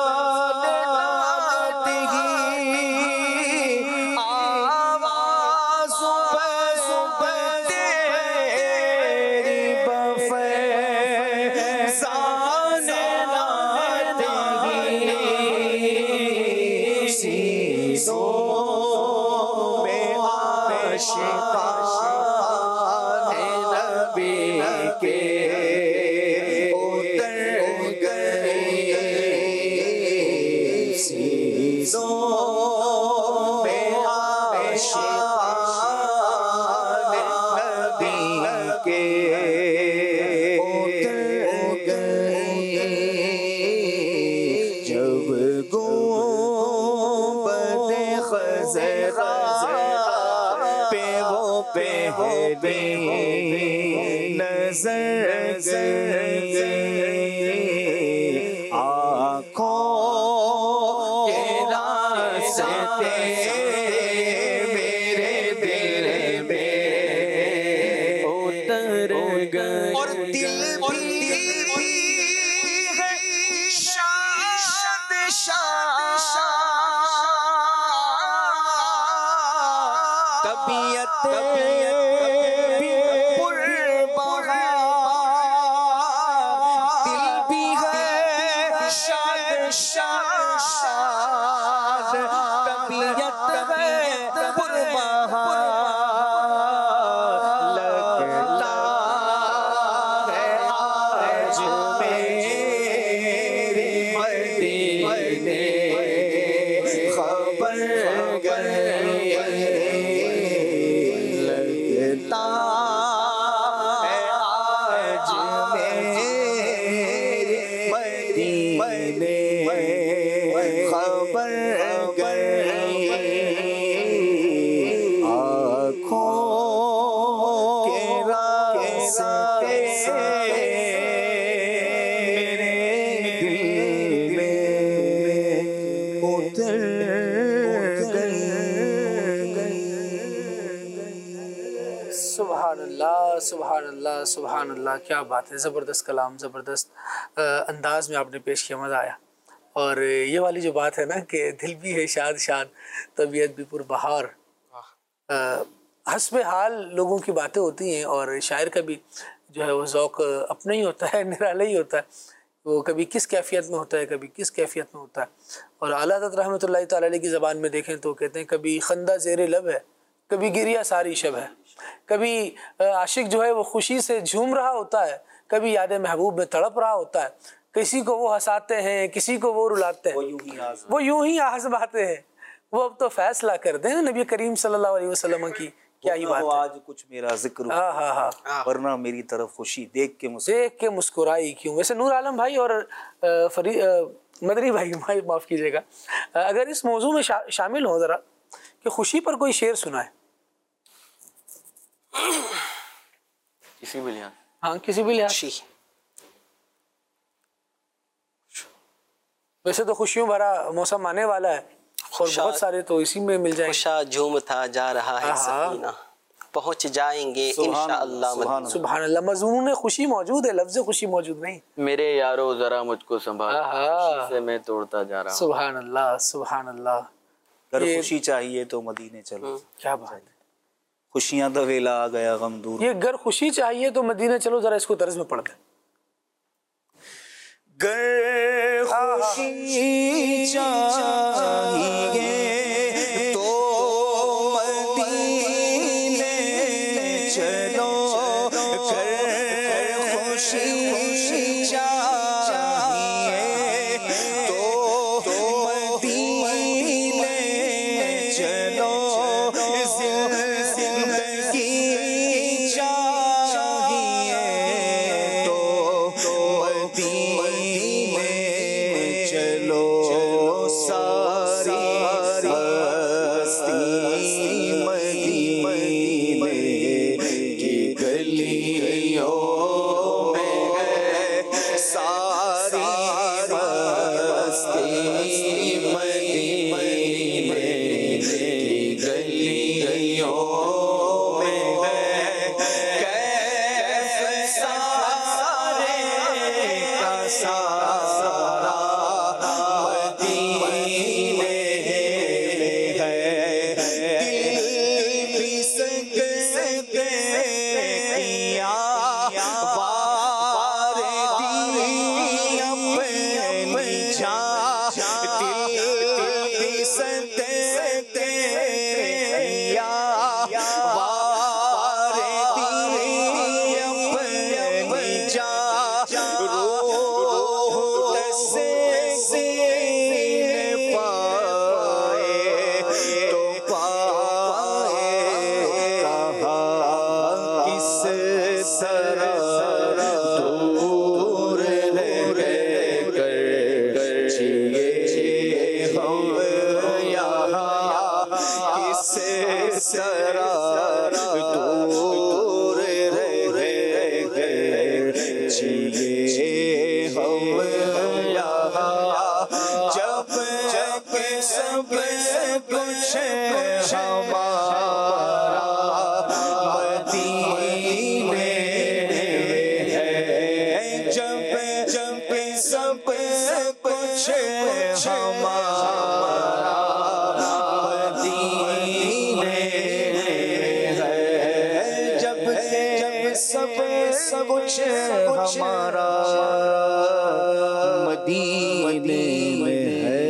نظر گئی آنکھوں کے راستے میرے دل میں اتر گئی اور دل بھی ہے شاد شاد طبیعت سبحان اللہ سبحان اللہ کیا بات ہے، زبردست کلام، زبردست انداز میں آپ نے پیش کیا، مزہ آیا۔ اور یہ والی جو بات ہے نا کہ دل بھی ہے شاد شاد طبیعت بھی پربہار، حسب حال لوگوں کی باتیں ہوتی ہیں اور شاعر کا بھی جو ہے وہ ذوق اپنا ہی ہوتا ہے، نرالا ہی ہوتا ہے، وہ کبھی کس کیفیت میں ہوتا ہے کبھی کس کیفیت میں ہوتا ہے۔ اور اعلیٰ حضرت رحمۃ اللہ تعالی علیہ کی زبان میں دیکھیں تو کہتے ہیں کبھی خندہ زیر لب ہے، کبھی گریہ ساری شب ہے، کبھی عاشق جو ہے وہ خوشی سے جھوم رہا ہوتا ہے، کبھی یاد محبوب میں تڑپ رہا ہوتا ہے، کسی کو وہ ہنساتے ہیں کسی کو وہ رلاتے ہیں، وہ یوں ہی آزماتے ہیں، وہ اب تو فیصلہ کر دیں نبی کریم صلی اللہ علیہ وسلم کی کیا ہی بات ہے. آج کچھ میرا ذکر ہاں ہاں ہاں ورنہ میری طرف خوشی دیکھ کے دیکھ کے مسکرائی کیوں. ویسے نور عالم بھائی اور مدنی بھائی معاف کیجیے گا، اگر اس موضوع میں شامل ہو ذرا کہ خوشی پر کوئی شعر سنا ہے کسی بھی لحاظ. ہاں کسی بھی لحاظ. ویسے تو خوشیوں بھرا موسم آنے والا ہے اور بہت سارے تو اسی میں مل جائیں. خوشا جھومتا جا رہا ہے سکینہ، پہنچ جائیں گے انشاءاللہ مدینہ. سبحان اللہ، مضمون خوشی موجود ہے، لفظ خوشی موجود نہیں. میرے یارو ذرا مجھ کو سنبھال، خوشی سے میں توڑتا جا رہا ہوں. سبحان اللہ سبحان اللہ. اگر خوشی چاہیے تو مدینے چلو. کیا بات ہے. خوشیاں دا ویلا آ گیا غم دور. یہ گر خوشی چاہیے تو مدینے چلو، ذرا اس کو طرز میں پڑھ دیں. گر خوشی چاہیے تو مدینے چلو، گر خوشی چاہیے تو مدینے چلو، زندگی چاہیے تو مدینے چلو، ساری ہستی مدینے کی گلیوں میں ہے، ساری ہستی مدینے کی گلیوں میں ہے، کیف سارے کا سارا مدینے ہے، دل بھی سکتے کیا وار دی اپنی جان، دل بھی سکتے کیا وار دی اپنی جان، روح تسکین پائے تو پائے کہاں کس طرح دور رہ کر جیے ہم یہاں، کس طرح دور رہ کر جیے ہم یہاں، جب کہ سب کچھ ہمارا مدینے ہے، جب جب سب کچھ ہمارا مدینے ہے، جب جب سب سب کچھ ہمارا مدینے میں ہے.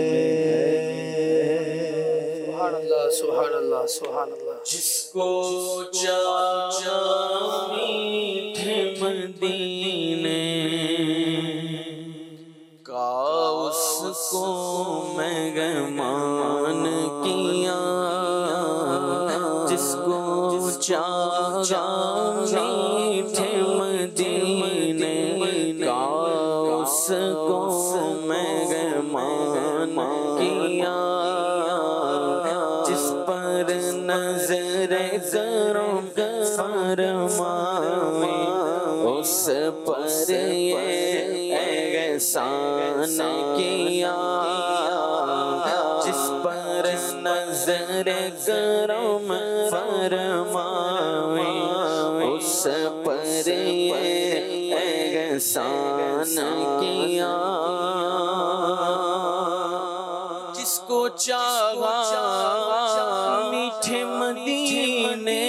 سبحان اللہ سبحان اللہ سبحان اللہ. جس کو چاہا میٹھے مدینے کا اس کو مہمان کیا، جس کو چاہا میٹھے مدینے کا اس کو مہمان کیا، جس پر نظر کرم فرمائے اس پر یہ احسان کیا، جس پر نظر کرم فرمائے اس پر یہ احسان کیا، جس کو چاہا میٹھے مدینے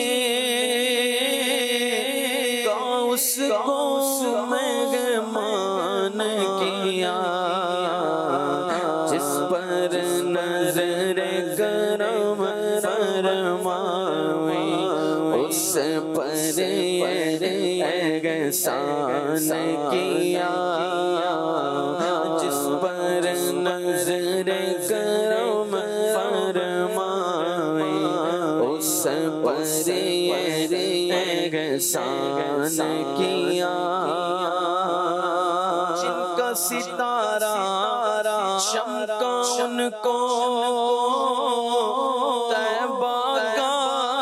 کا اس کو مہمان کیا، جس پر نظر کرم فرمائے اس پر یہ احسان کیا، جس پر نظر کرم فرمائے احسان کیا، جن کا ستارہ چمکا ان کو طیبہ کا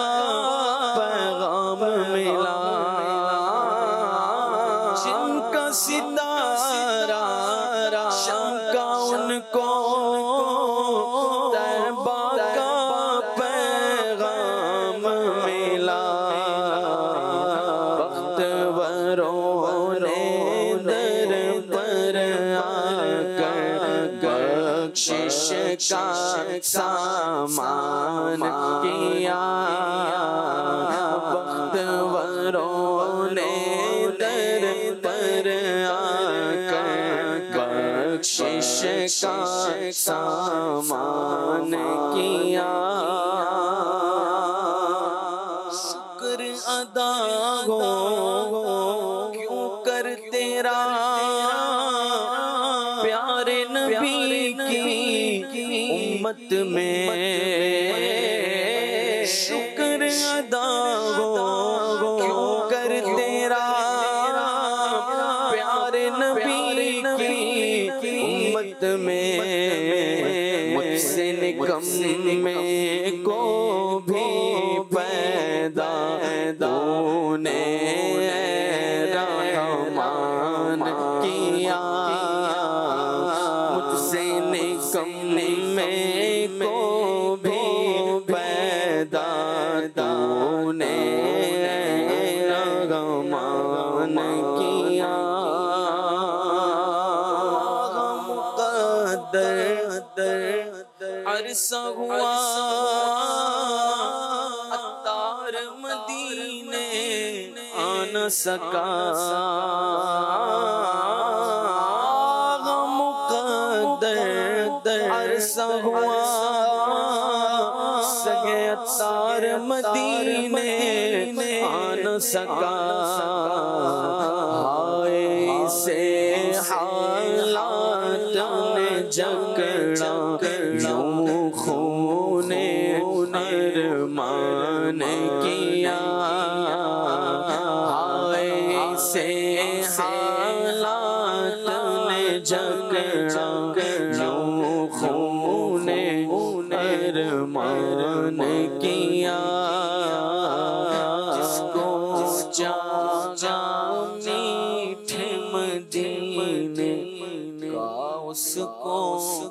پیغام ملا، جن کا ستارہ چمکا ان کو طیبہ کا پیغام ملا، بختوروں نے در پر آ کر بخشش کا سامان کیا، بختوروں نے در پر آ کر بخشش کا سامان کیا، شکر ادا ہو کیوں کر تیرا پیارے نبی کی امت میں، شکر ادا ہو کیوں کر تیرا پیارے نبی کی امت میں، مجھ سے نکمے کو بھی پیدا تو نے رحمان کیا، مجھ سے نکمے کو بھی پیدا تو نے رحمان کیا، مقدر عرصہ ہوا عطار مدینے آ نہ سکا، مقدر عرصہ ہوا سگے عطار مدینے آ نہ سکا، ہائے سے حالات نے جکڑا یوں خون ارمان کیا، ہائے سے حالات نے جکڑا یوں خون ارمان کیا، جس کو چاہا میٹھے مدینے کا اس کو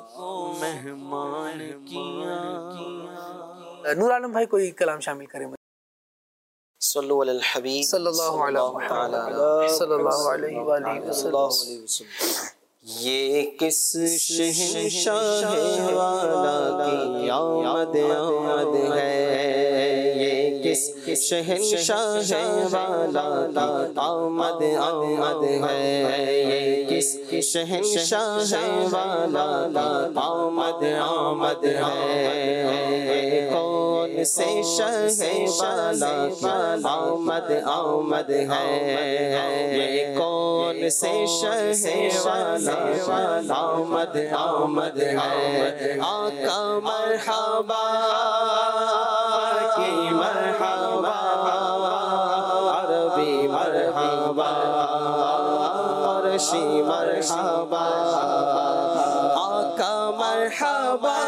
مہمان کیا۔ نور عالم بھائی کوئی کلام شامل کریں؟ صلو علی الحبیب صلی اللہ علیہ وسلم صلی اللہ علیہ وآلہ وسلم۔ یہ کس شہنشاہ والا کی آمد آمد ہے، یہ کس شہنشاہ والا کی آمد آمد ہے، یہ کس شہنشاہ والا کی آمد آمد ہے، کون سے شہ والا کی آمد آمد ہے، یہ کون سے شہ والا آمد آمد ہے، آقا مرحبا کی مرحبا، عربی مرحبا، قرشی مرحبا، آقا مرحبا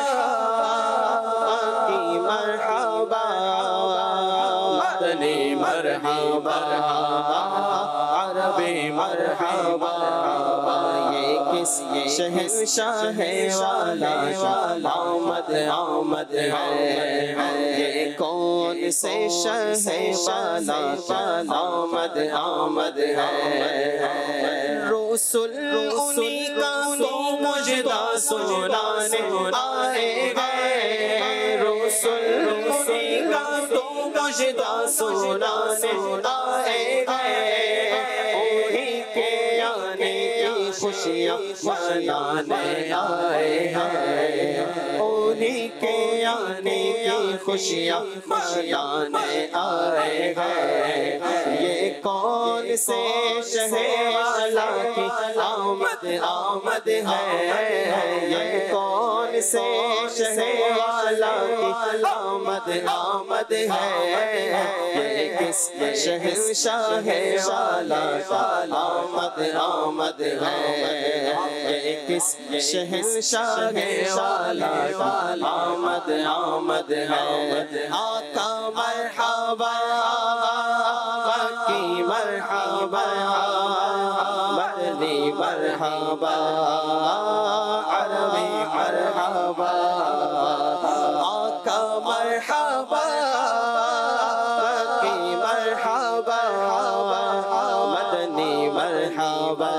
کی مرحبا، مدنی مرحبا، عربی مرحبا، کس شہنشاہ والا آمد آمد ہے، یہ کون سے شہ والا آمد آمد ہے، رسول انہی کا تو مجدہ سنانے آئے گئے، رسول انہی کا تو مجدہ سنانے آئے گئے، انہی کے آنے کی خوشیاں منانے آئے ہیں، انہی کے آنے کی خوشیاں منانے آئے ہیں، یہ کون سے شہر والا کی آمد آمد آمد ہے، یہ کون سے شہر والا کی آمد آمد ہے، یہ کس شہنشاہ والا کا آمد آمد ہے، یہ کس شہنشاہ والا کا آمد آمد ہے۔ آقا مرحبا کی مرحبا، مدنی مرحبا، عربی مرحبا، آقا مرحبا کی مرحبا، مدنی مرحبا،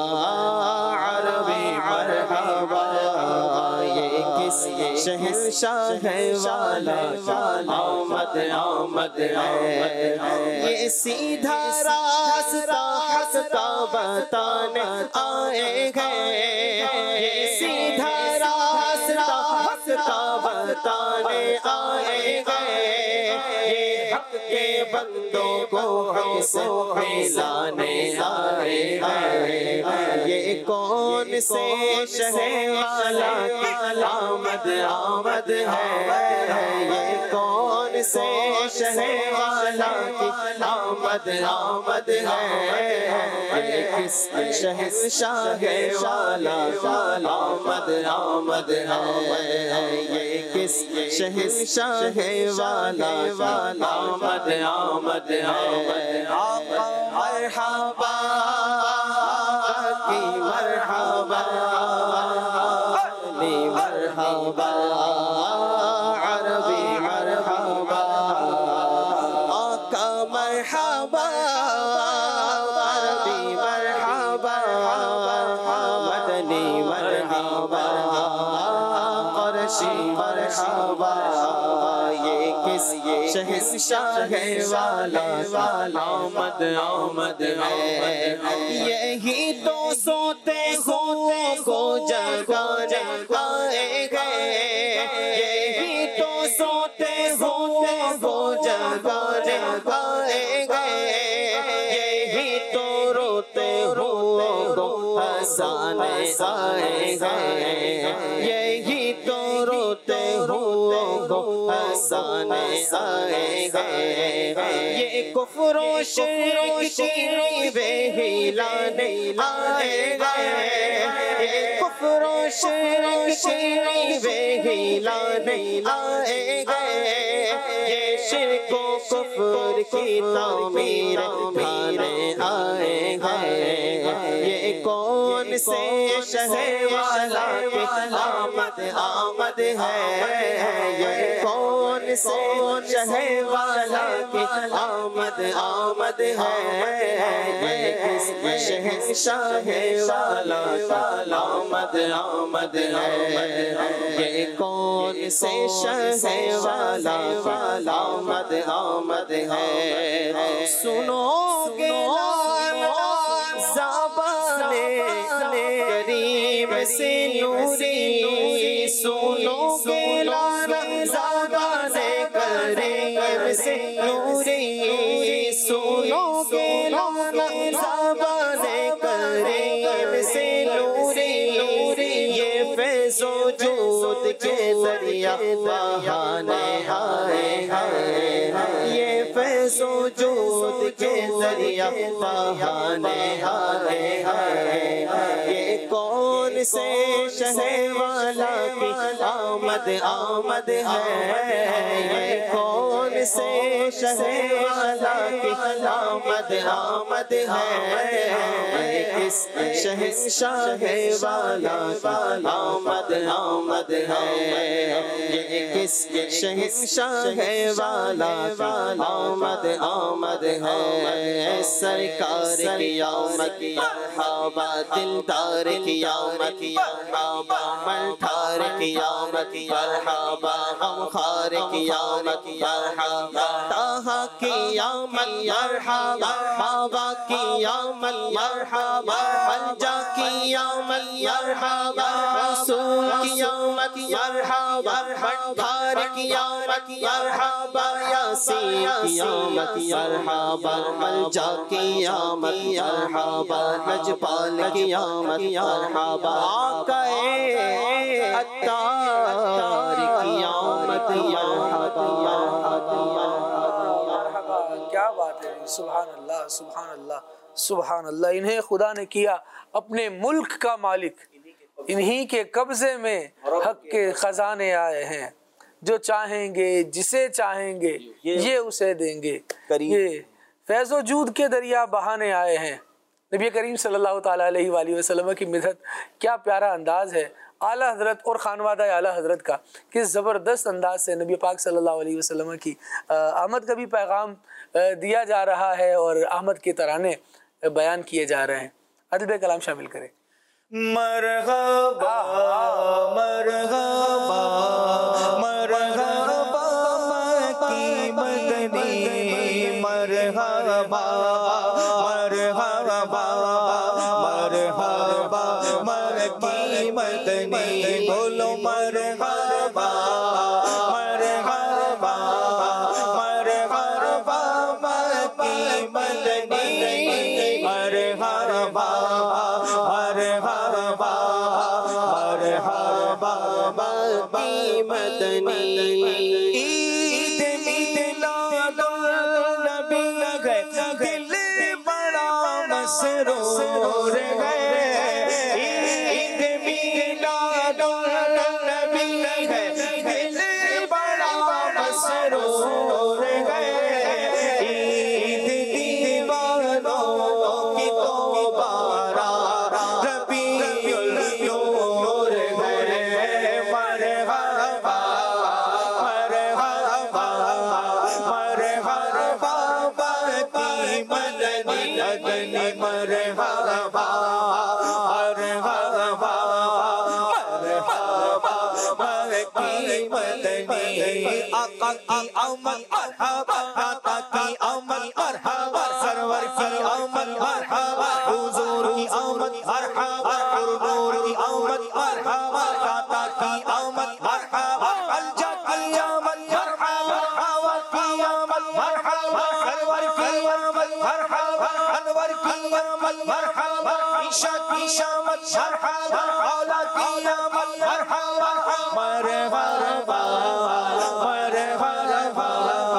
عربی مرحبا، یہ کس شہنشاہ والا آمد آمد ہے، یہ سیدھا راستہ حق کا بتانے آئے گئے، یہ سیدھا راستہ حق کا بتانے آئے گئے، یہ حق کے بندوں کو حق سے ملانے آئے گئے، یہ کون سے شہر والا کی آمد آمد ہے، یہ کون سے شہر والا کی آمد آمد ہے، یہ کس شہنشاہ والا کی آمد آمد ہے، یہ کس شہنشاہ والا کی آمد آمد ہے۔ آقا مرحبا کی مرحبا، عربی مرحبا، عربی مرحبا، آقا مرحبا، عربی مرحبا، مدنی مرحبا، قرشی مرحبا، یہ کس شہنشاہ والا آمد آمد ہے، یہی تو سوتے ہوئے کو جگانے آئے گئے، یہی تو سوتے ہوئے کو جگانے آئے گئے، یہی تو روتے ہوئے کو ہنسانے آئے گئے، یہی تو روتے ہوئے کو ہنسانے آئے گئے، یہ کفر و شرک کی بے ہلانے آئے گئے، یہ کفر و شرک کی بے ہلانے آئے گئے، یہ شرک و کفر کی تعمیر بھانے آئے گئے، یہ کون سے شہر والا کی آمد آمد ہے، یہ کون سے شہر والا کی آمد آمد ہے، یہ کس شہنشاہ والا کی آمد آمد ہے، یہ کون سے شہر والا کی آمد آمد ہے۔ سنو گے زبان کریم سے نوری، سنو گے زبان کریم سے نوری، سنو گے زبان کریم سے نوری، یہ فیض و جود کے دریا بہانے آئے گئے، یہ فیض و جود کے دریا بہانے آئے گئے، یہ کون سے شہر والا کی آمد آمد ہے، یہ کون سے شہر والا کی آمد آمد ہے، یہ کس شہنشاہ والا کی آمد آمد ہے، یہ کس شہنشاہ والا کی آمد آمد ہے، سرکار کی آمد مرحبا، دلدار کی آمد مرحبا ملٹھار قیامت مرحبا غمخوار قیامت مرحبا طه قیامت مرحبا بابا قیامت مرحبا ملجا قیامت مرحبا رسول قیامت مرحبا ملٹھار قیامت مرحبا یاسین قیامت مرحبا ملجا قیامت مرحبا نجپال قیامت مرحبا آقا اتار قیامت مرحبا. کیا بات ہے، سبحان اللہ سبحان اللہ سبحان اللہ. انہیں خدا نے کیا اپنے ملک کا مالک، انہی کے قبضے میں حق کے خزانے آئے ہیں، جو چاہیں گے جسے چاہیں گے یہ اسے دیں گے. یہ فیض و جود کے دریا بہانے آئے ہیں. نبی کریم صلی اللہ تعالیٰ علیہ وآلہ وسلم کی مدحت، کیا پیارا انداز ہے اعلیٰ حضرت اور خانوادہ اعلیٰ حضرت کا. کس زبردست انداز سے نبی پاک صلی اللہ علیہ وسلم کی آمد کا بھی پیغام دیا جا رہا ہے اور آمد کے ترانے بیان کیے جا رہے ہیں. ادب کلام شامل کریں. مرحبا مرحبا مرحبا مکی مدنی مرحبا مرحبا مرحبا مکی مدنی بولو مرحبا مرحبا مرحبا مکی مدنی مرحبا مرحبا مرحبا مکی مدنی. عید میلاد النبی ہے دل بڑا مسرور ہے. عید میلاد النبی ہے دل بڑا مسرور ہے. عید دیوانوں کی تو بارہ ربیع النور ہے. مرحبا مرحبا مرحبا مکی مدنی مدنی مرحبا مرحبا مرحبا مکی مدنی. آقا کی آمد مرحبا آقا کی آمد مرحبا سرور کی آمد مرحبا حضور کی آمد مرحبا حضور کی آمد مرحبا داتا کی آمد مرحبا الجا کی آمد مرحبا حوا کی آمد مرحبا سرور کی آمد مرحبا انور کی آمد مرحبا عیشا کی آمد مرحبا اولا کی آمد مرحبا مرحبا مرحبا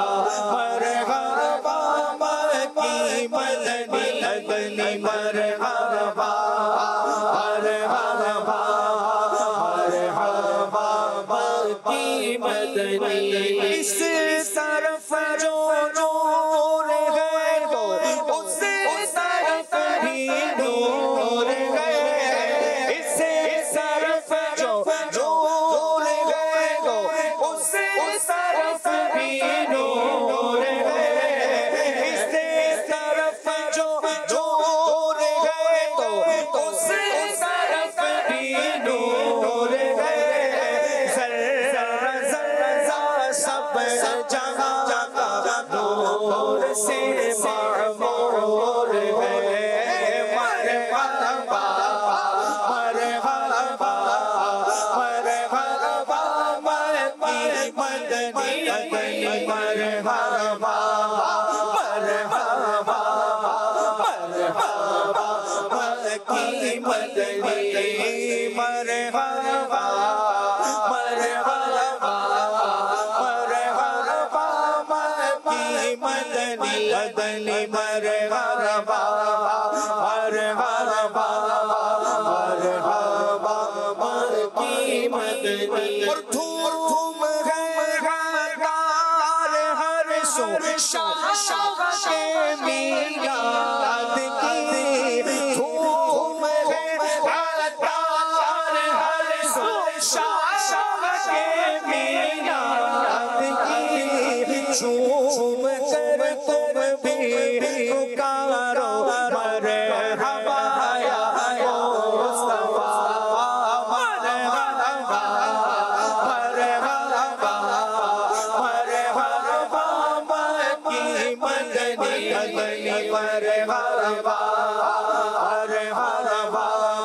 مرحبا مکی مدنی مدنی مرحبا مرحبا مرحبا مکی مدنی. اس طرف جو نور ہے تو اس طرف بھی نور ہے. اس طرف جو نور ہے تو اس طرف بھی نور ہے. اس طرف جو نور ہے تو اس طرف بھی نور ہے. ذرہ ذرہ سب جگہ کا نور سے معمور ہے. مرحبا مرحبا مرحبا مکی مدنی مدنی مرحبا مرحبا مرحبا مکی مدنی مرحبا مرحبا مرحبا مکی مدنی مدنی مرحبا مرحبا مرحبا مکی مدنی. اور دھوم ہے گھر ہر سو شاہ شاہ کے میلاد کی. دھوم ہے عطار ہر سو شاہ شاہ کے میلاد کی. جھوم کر تم بھی پکارو مرحبا یا مصطفیٰ मरहबा मरहबा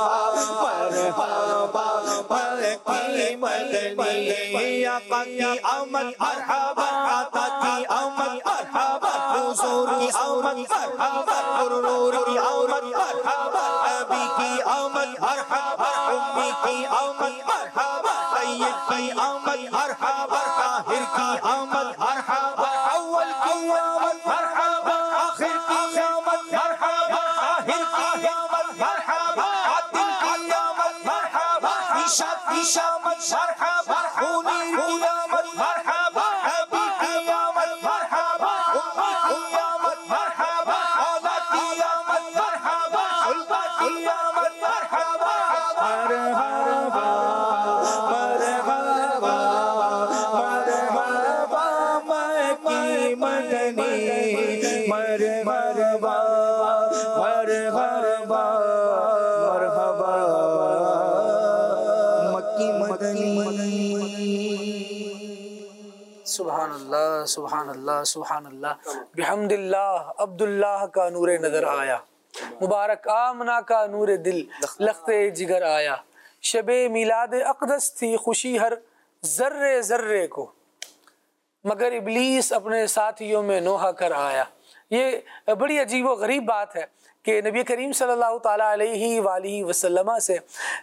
मरहबा मक्की मदनी आका की आमद मरहबा आका की आमद मरहबा हुजूर की आमद मरहबा नूर की आमद मरहबा नबी की आमद मरहबा उम्मी की आमद मरहबा सैयद की आमद मरहबा ताहिर की आमद मरहबा अव्वल की आमद मरहबा आखिर की आमद मरहबा ताहिर की आमद मरहबा आदिल की आमद मरहबा ईशा की आमद मरहबा मुनीर की आमद मरहबा नबी की आमद मरहबा उम्मी की आमद मरहबा औला की आमद मरहबा सुल्ता की आमद मरहबा मरहबा मरहबा मरहबा मक्की मदनी मरहबा मरहबा मरहबा मक्की मदनी। सुभान अल्लाह सुभान अल्लाह सुभान अल्लाह बिहम्दिल्लाह अब्दुल्लाह का नूर नजर आया, मुबारक आमना का नूर दिल लख्ते जिगर आया, शबे मिलाद अक़दस थी खुशी हर जर्रे जर्रे को, मगर इब्लीस अपने साथियों में नोहा कर आया। ये बड़ी अजीब व गरीब बात है कि नबी करीम सल्लल्लाहु ताला अलैहि वालिहि वसल्लम से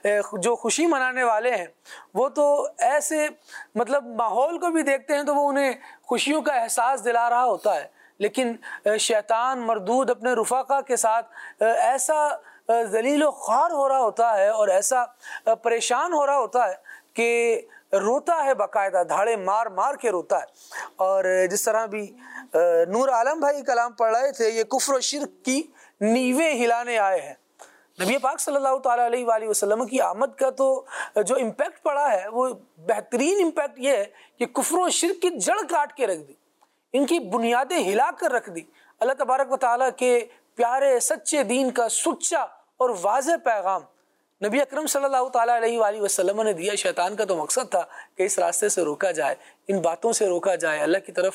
जो खुशी मनाने वाले हैं वो तो ऐसे मतलब माहौल को भी देखते हैं तो वो उन्हें खुशियों का एहसास दिला रहा होता है, लेकिन शैतान मरदूद अपने रुफ़ाक़ा के साथ ऐसा ज़लील व ख़ार हो रहा होता है और ऐसा परेशान हो रहा होता है कि रोता है, बाकायदा धाड़े मार मार के रोता है। और जिस तरह भी नूर आलम भाई कलाम पढ़ रहे थे, ये कुफ्र और शिर्क की नीवें हिलाने आए हैं। नबी पाक सल्लल्लाहु ताला अलैहि वसल्लम की आमद का तो जो इम्पैक्ट पड़ा है वो बेहतरीन इम्पैक्ट ये है कि कुफ्र और शिर्क की जड़ काट के रख दी, इनकी बुनियादें हिला कर रख दी। अल्लाह तबारक व तआला के प्यारे सच्चे दीन का सुच्चा और वाज़ेह पैगाम नबी अकरम सल्लल्लाहु ताला अलैहि वसल्लम ने दिया। शैतान का तो मकसद था कि इस रास्ते से रोका जाए, इन बातों से रोका जाए, अल्लाह की तरफ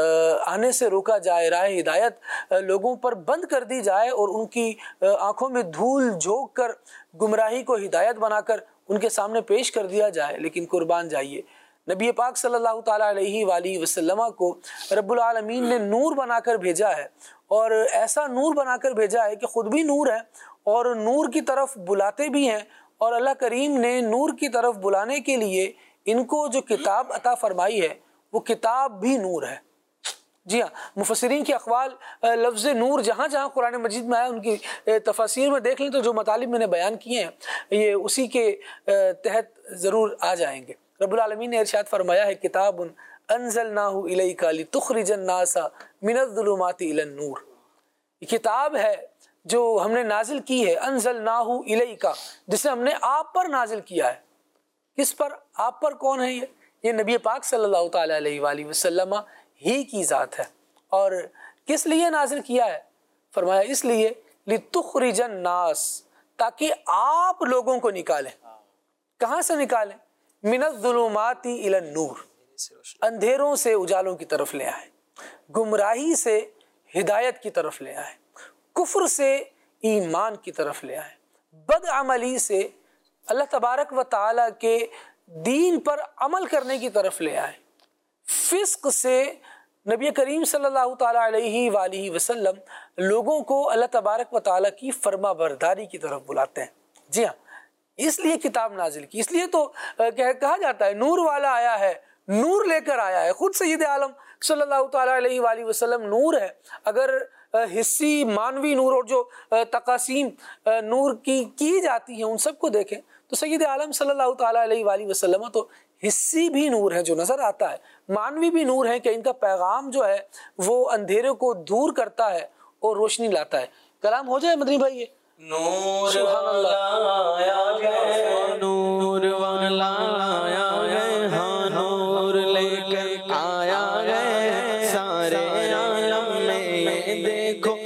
आने से रोका जाए, राह हिदायत लोगों पर बंद कर दी जाए और उनकी आंखों में धूल झोंक कर गुमराही को हिदायत बनाकर उनके सामने पेश कर दिया जाए। लेकिन कुर्बान जाइए, नबी पाक सल्लल्लाहु ताला अलैहि वसल्लम को रब्बुल आलमीन ने नूर बनाकर भेजा है और ऐसा नूर बनाकर भेजा है कि खुद भी नूर है और नूर की तरफ बुलाते भी हैं। और अल्लाह करीम ने नूर की तरफ बुलाने के लिए इनको जो किताब अता फरमाई है वो किताब भी नूर है। जी हाँ, मुफस्सिरीन के अक़वाल लफ्ज़ नूर जहाँ जहाँ कुरान मजीद में आया उनकी तफसीर में देख लें तो जो मतालिब मैंने बयान किए हैं ये उसी के तहत ज़रूर आ जाएंगे। रब्बुल आलमीन ने इरशाद फरमाया है, किताबुन अंज़लनाहु इलैका लितुख़रिजन नासा मिनज़्ज़ुलुमाति इलन नूर। ये किताब है जो हमने नाजिल की है, अंज़लनाहु इलैका, जिसे हमने आप पर नाजिल किया है। किस पर? आप पर। कौन है ये? ये नबी पाक सल्लल्लाहु ताला अलैहि वसल्लम ही की ज़ात है। और किस लिए नाजिल किया है? फरमाया इसलिए लितुख़रिजन नास, ताकि आप लोगों को निकालें। कहाँ से निकालें? मिनज़्ज़ुलुमाति इलन नूर, अंधेरों से उजालों की तरफ ले आए, गुमराही से हिदायत की तरफ ले आए, कुफ्र से ईमान की तरफ ले आए, बदअमली से अल्लाह तबारक व तआला के दीन पर अमल करने की तरफ ले आए, फिस्क से नबी करीम सल्लल्लाहु ताला अलैहि वसल्लम लोगों को अल्लाह तबारक व तआला की फर्मा बरदारी की तरफ बुलाते हैं। जी हाँ, इसलिए किताब नाजिल की। इसलिए तो कहा जाता है नूर वाला आया है, नूर लेकर आया है। खुद सय्यद आलम सल्लल्लाहु ताला अलैहि वसल्लम नूर है। अगर हिस्सी मानवी नूर और जो तकासीम नूर की की जाती हैं उन सबको देखें तो सय्यद आलम सल्लल्लाहु ताला अलैहि वसल्लम तो हिस्सी भी नूर है जो नज़र आता है, मानवी भी नूर है कि इनका पैगाम जो है वो अंधेरे को दूर करता है और रोशनी लाता है। कलाम हो जाए मदनी भाई। ये नूर वाला आया है, नूर वाला आया है, हाँ नूर लेकर आया है सारे आलम में। देखो कैसे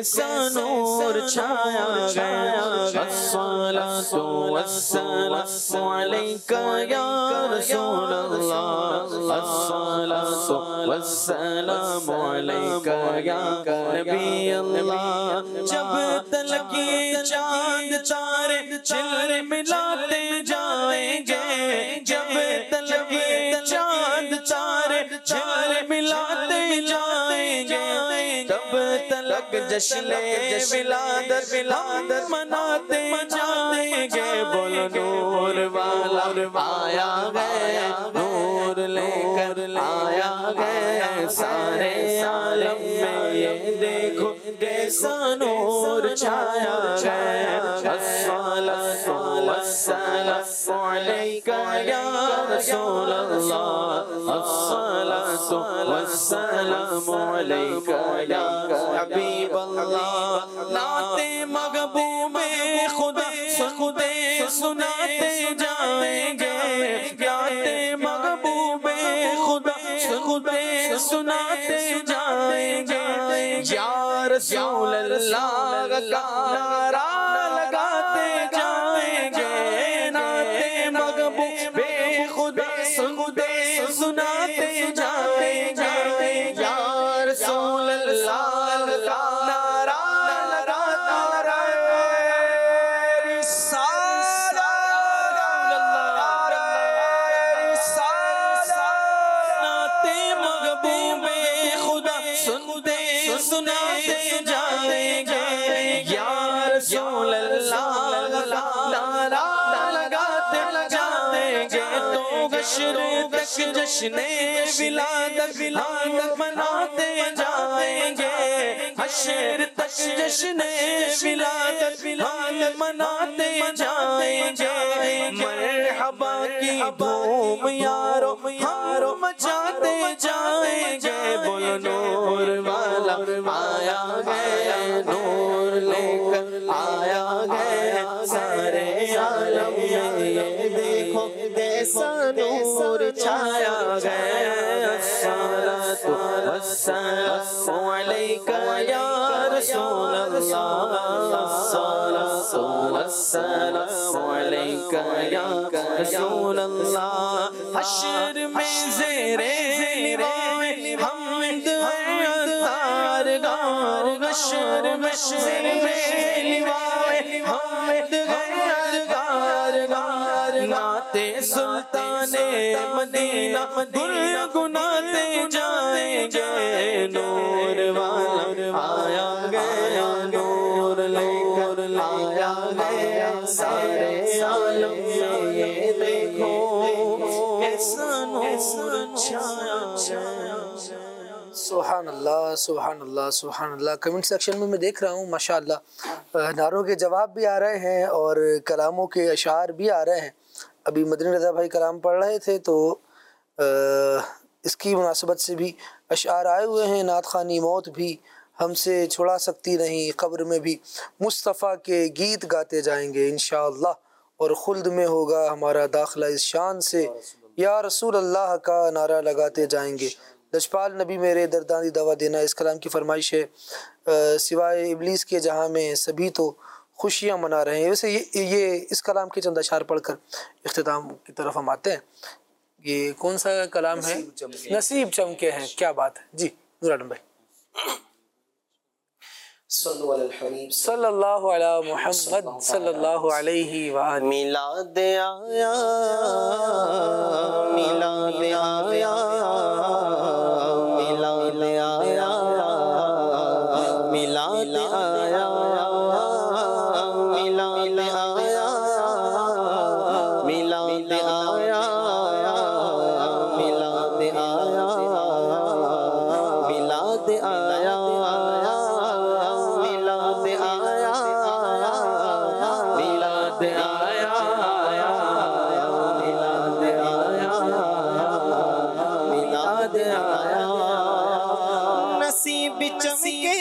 کیسا نور چھایا گیا الصلاۃ والسلام علیک یا رسول اللہ الصلاۃ والسلام علیک یا نبی اللہ جب تلک یہ چاند تارے چل ملاتے جائیں گے جب تلک یہ چاند تارے چل ملاتے جائیں گے تب تلک جشن ولادت ولادت مناتے جائیں گے بولو نور والا آیا گیا نور لے کر آیا گیا سارے عالم میں یہ دیکھو کیسا نور چھایا گیا الصلاۃ والسلام علیک یا رسول اللہ الصلاۃ والسلام علیک یا حبیب اللہ نعت محبوب خدا خدا سناتے جائیں گے نعت محبوب خدا خدا سناتے جائیں گے یا رسول اللہ کا نعرہ لگاتے جائیں گے نعت محبوب خدا خدا سناتے جائیں گے یا رسول اللہ کا نعرہ لگاتے سناتے جائیں گے یا رسول اللہ نعرہ لگاتے جائیں گے تو حشر تک جشن ولادت ولادت مناتے جائیں گے حشر تک جشن ولادت ولادت مناتے جائیں گے مرحبا کی دھوم یارو یارو مچاتے جائیں گے بولو نور والا آیا گیا نور لے کر آیا گیا سارے عالم میں یہ دیکھو کیسا نور چھایا گیا الصلاۃ والسلام علیک یا رسول اللہ الصلاۃ والسلام علیک یا رسول اللہ حشر میں زیر لواء حمد عطار گاؤ حشر حشر میں لواء حمد عطار گاؤ نعت سلطان مدینہ گنگناتے جائیں گے نور والا آیا گیا نور لے کر آیا گیا سارے عالم میں یہ دیکھو کیسا نور چھایا گیا سبحان اللہ سبحان اللہ سبحان اللہ کمنٹ سیکشن میں میں دیکھ رہا ہوں ماشاءاللہ نعروں کے جواب بھی آ رہے ہیں اور کلاموں کے اشعار بھی آ رہے ہیں ابھی مدنی رضا بھائی کلام پڑھ رہے تھے تو اس کی مناسبت سے بھی اشعار آئے ہوئے ہیں نعت خوانی موت بھی ہم سے چھڑا سکتی نہیں قبر میں بھی مصطفیٰ کے گیت گاتے جائیں گے انشاءاللہ اور خلد میں ہوگا ہمارا داخلہ اس شان سے یا رسول اللہ کا نعرہ لگاتے جائیں گے لجپال نبی میرے دردانی دوا دینا اس کلام کی فرمائش ہے سوائے ابلیس کے جہاں میں سبھی تو خوشیاں منا رہے ہیں ویسے یہ, یہ اس کلام کے چند اشعار پڑھ کر اختتام کی طرف ہم آتے ہیں یہ کون سا کلام ہے نصیب چمکے ہیں کیا بات ہے جی نور عالم بھائی صلو علی الحبیب صلی اللہ علی محمد صلی اللہ علیہ وآلہ میلاد آیا میلاد آیا میلاد آیا میلاد آیا میلاد آیا میلاد آیا میلاد آیا میلاد آیا میلاد آیا میلاد آیا میلاد آیا میلاد آیا نصیب چمکے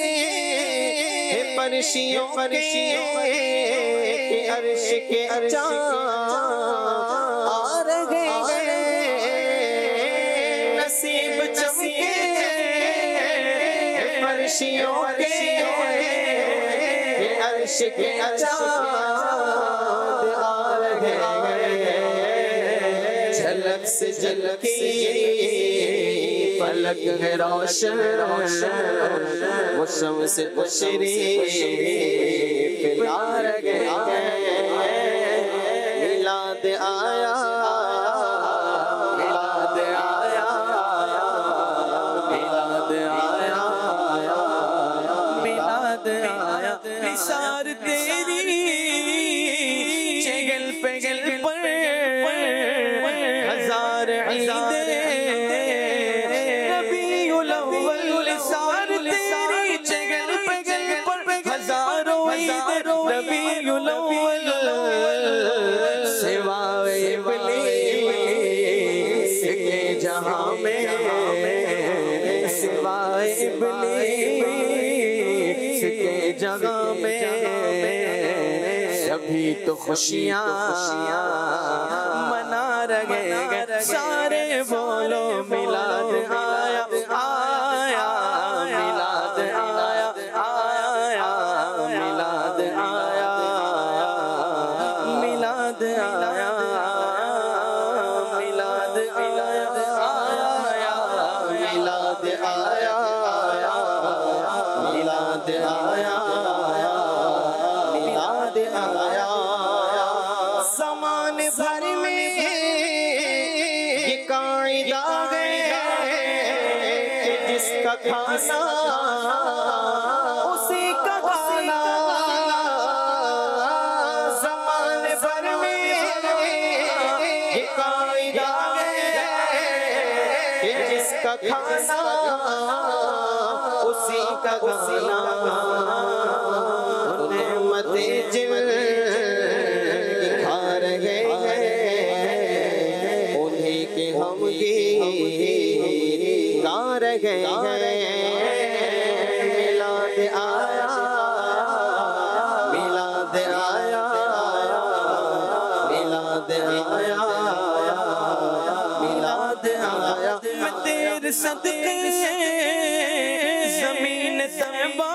فرشیوں فرشیوں کے عرش کے چاند آ رہے ہیں نصیب چمکے فرشیوں کے عرش کے چاند آ رہے ہیں، جھلک سے جھلکی فلک ہے روشن، وہ شمس تشریف لا رہے ہیں، میلاد آیا میلاد آیا میلاد آیا میلاد آیا، نثار تیری چگل پگل پر ہزار عیدیں، ربیع الاول نثار تیری چگل پگل پر ہزاروں عیدیں، ربیع الاول سوائے ابلیس کے جہاں میں، سوائے ابلیس کے جگہ میں، سبھی تو خوشیاں منا رہے ہیں، سارے بولو میلاد آیا آیا میلاد آیا آیا میلاد آیا میلاد آیا میلاد آیا میلاد آیا میلاد آیا میلاد آیا، زمان بھر میں یہ قاعدہ ہے کہ جس کا کھانا اسی کا گانا، زمان بھر میں یہ قاعدہ ہے کہ جس کا کھانا اسی کا گانا، نعمتیں جن کی کھا رہے ہیں انہیں کے ہم گی گا رہے ہیں، میلاد آیا میلاد آیا میلاد آیا میلاد آیا، میں تیرے صدقے زمین طیبہ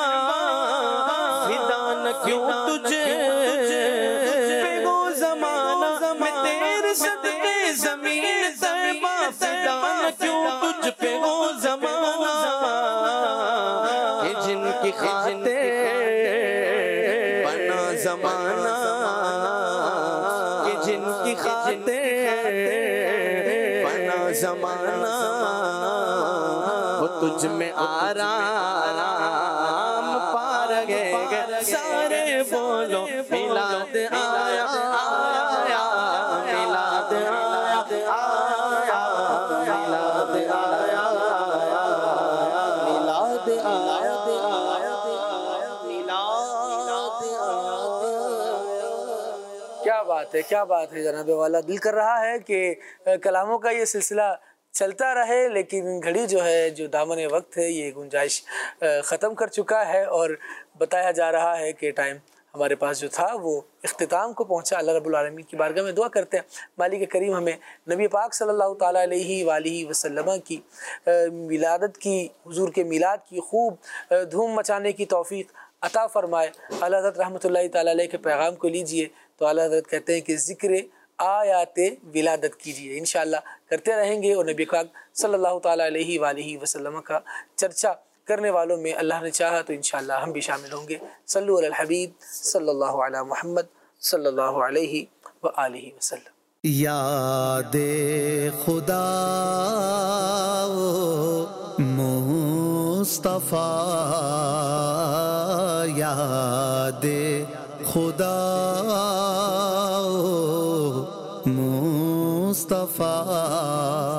فدا نہ کیوں تجھے پہ وہ زمانہ، میں تیرے صدقے زمین طیبہ فدا نہ کیوں تجھ پہ وہ زمانہ، کہ جن کی خاطر بنا زمانہ، کہ جن کی خاطر بنا زمانہ، وہ تجھ میں آرام پا رہے ہیں، سارے بولو میلاد آیا آیا میلاد آیا آیا میلاد آیا میلاد آیا میلاد آیا۔ کیا بات ہے کیا بات ہے جناب والا، دل کر رہا ہے کہ کلاموں کا یہ سلسلہ چلتا رہے، لیکن گھڑی جو ہے جو دامن وقت ہے یہ گنجائش ختم کر چکا ہے، اور بتایا جا رہا ہے کہ ٹائم ہمارے پاس جو تھا وہ اختتام کو پہنچا۔ اللہ رب العالمین کی بارگاہ میں دعا کرتے ہیں مالک کریم ہمیں نبی پاک صلی اللہ تعالیٰ علیہ وآلہ وسلم کی ولادت کی، حضور کے میلاد کی خوب دھوم مچانے کی توفیق عطا فرمائے۔ اللہ حضرت رحمۃ اللہ تعالیٰ علیہ کے پیغام کو لیجئے تو اعلیٰ حضرت کہتے ہیں کہ ذکر آیات ولادت کیجئے، انشاءاللہ کرتے رہیں گے، اور نبی پاک صلی اللہ تعالیٰ علیہ وآلہ وسلم کا چرچا کرنے والوں میں اللہ نے چاہا تو انشاءاللہ ہم بھی شامل ہوں گے۔ صلو علی الحبیب صلی اللہ علی محمد صلی اللہ علیہ وآلہ وسلم۔ یاد خدا مصطفیٰ، یاد خدا مصطفیٰ،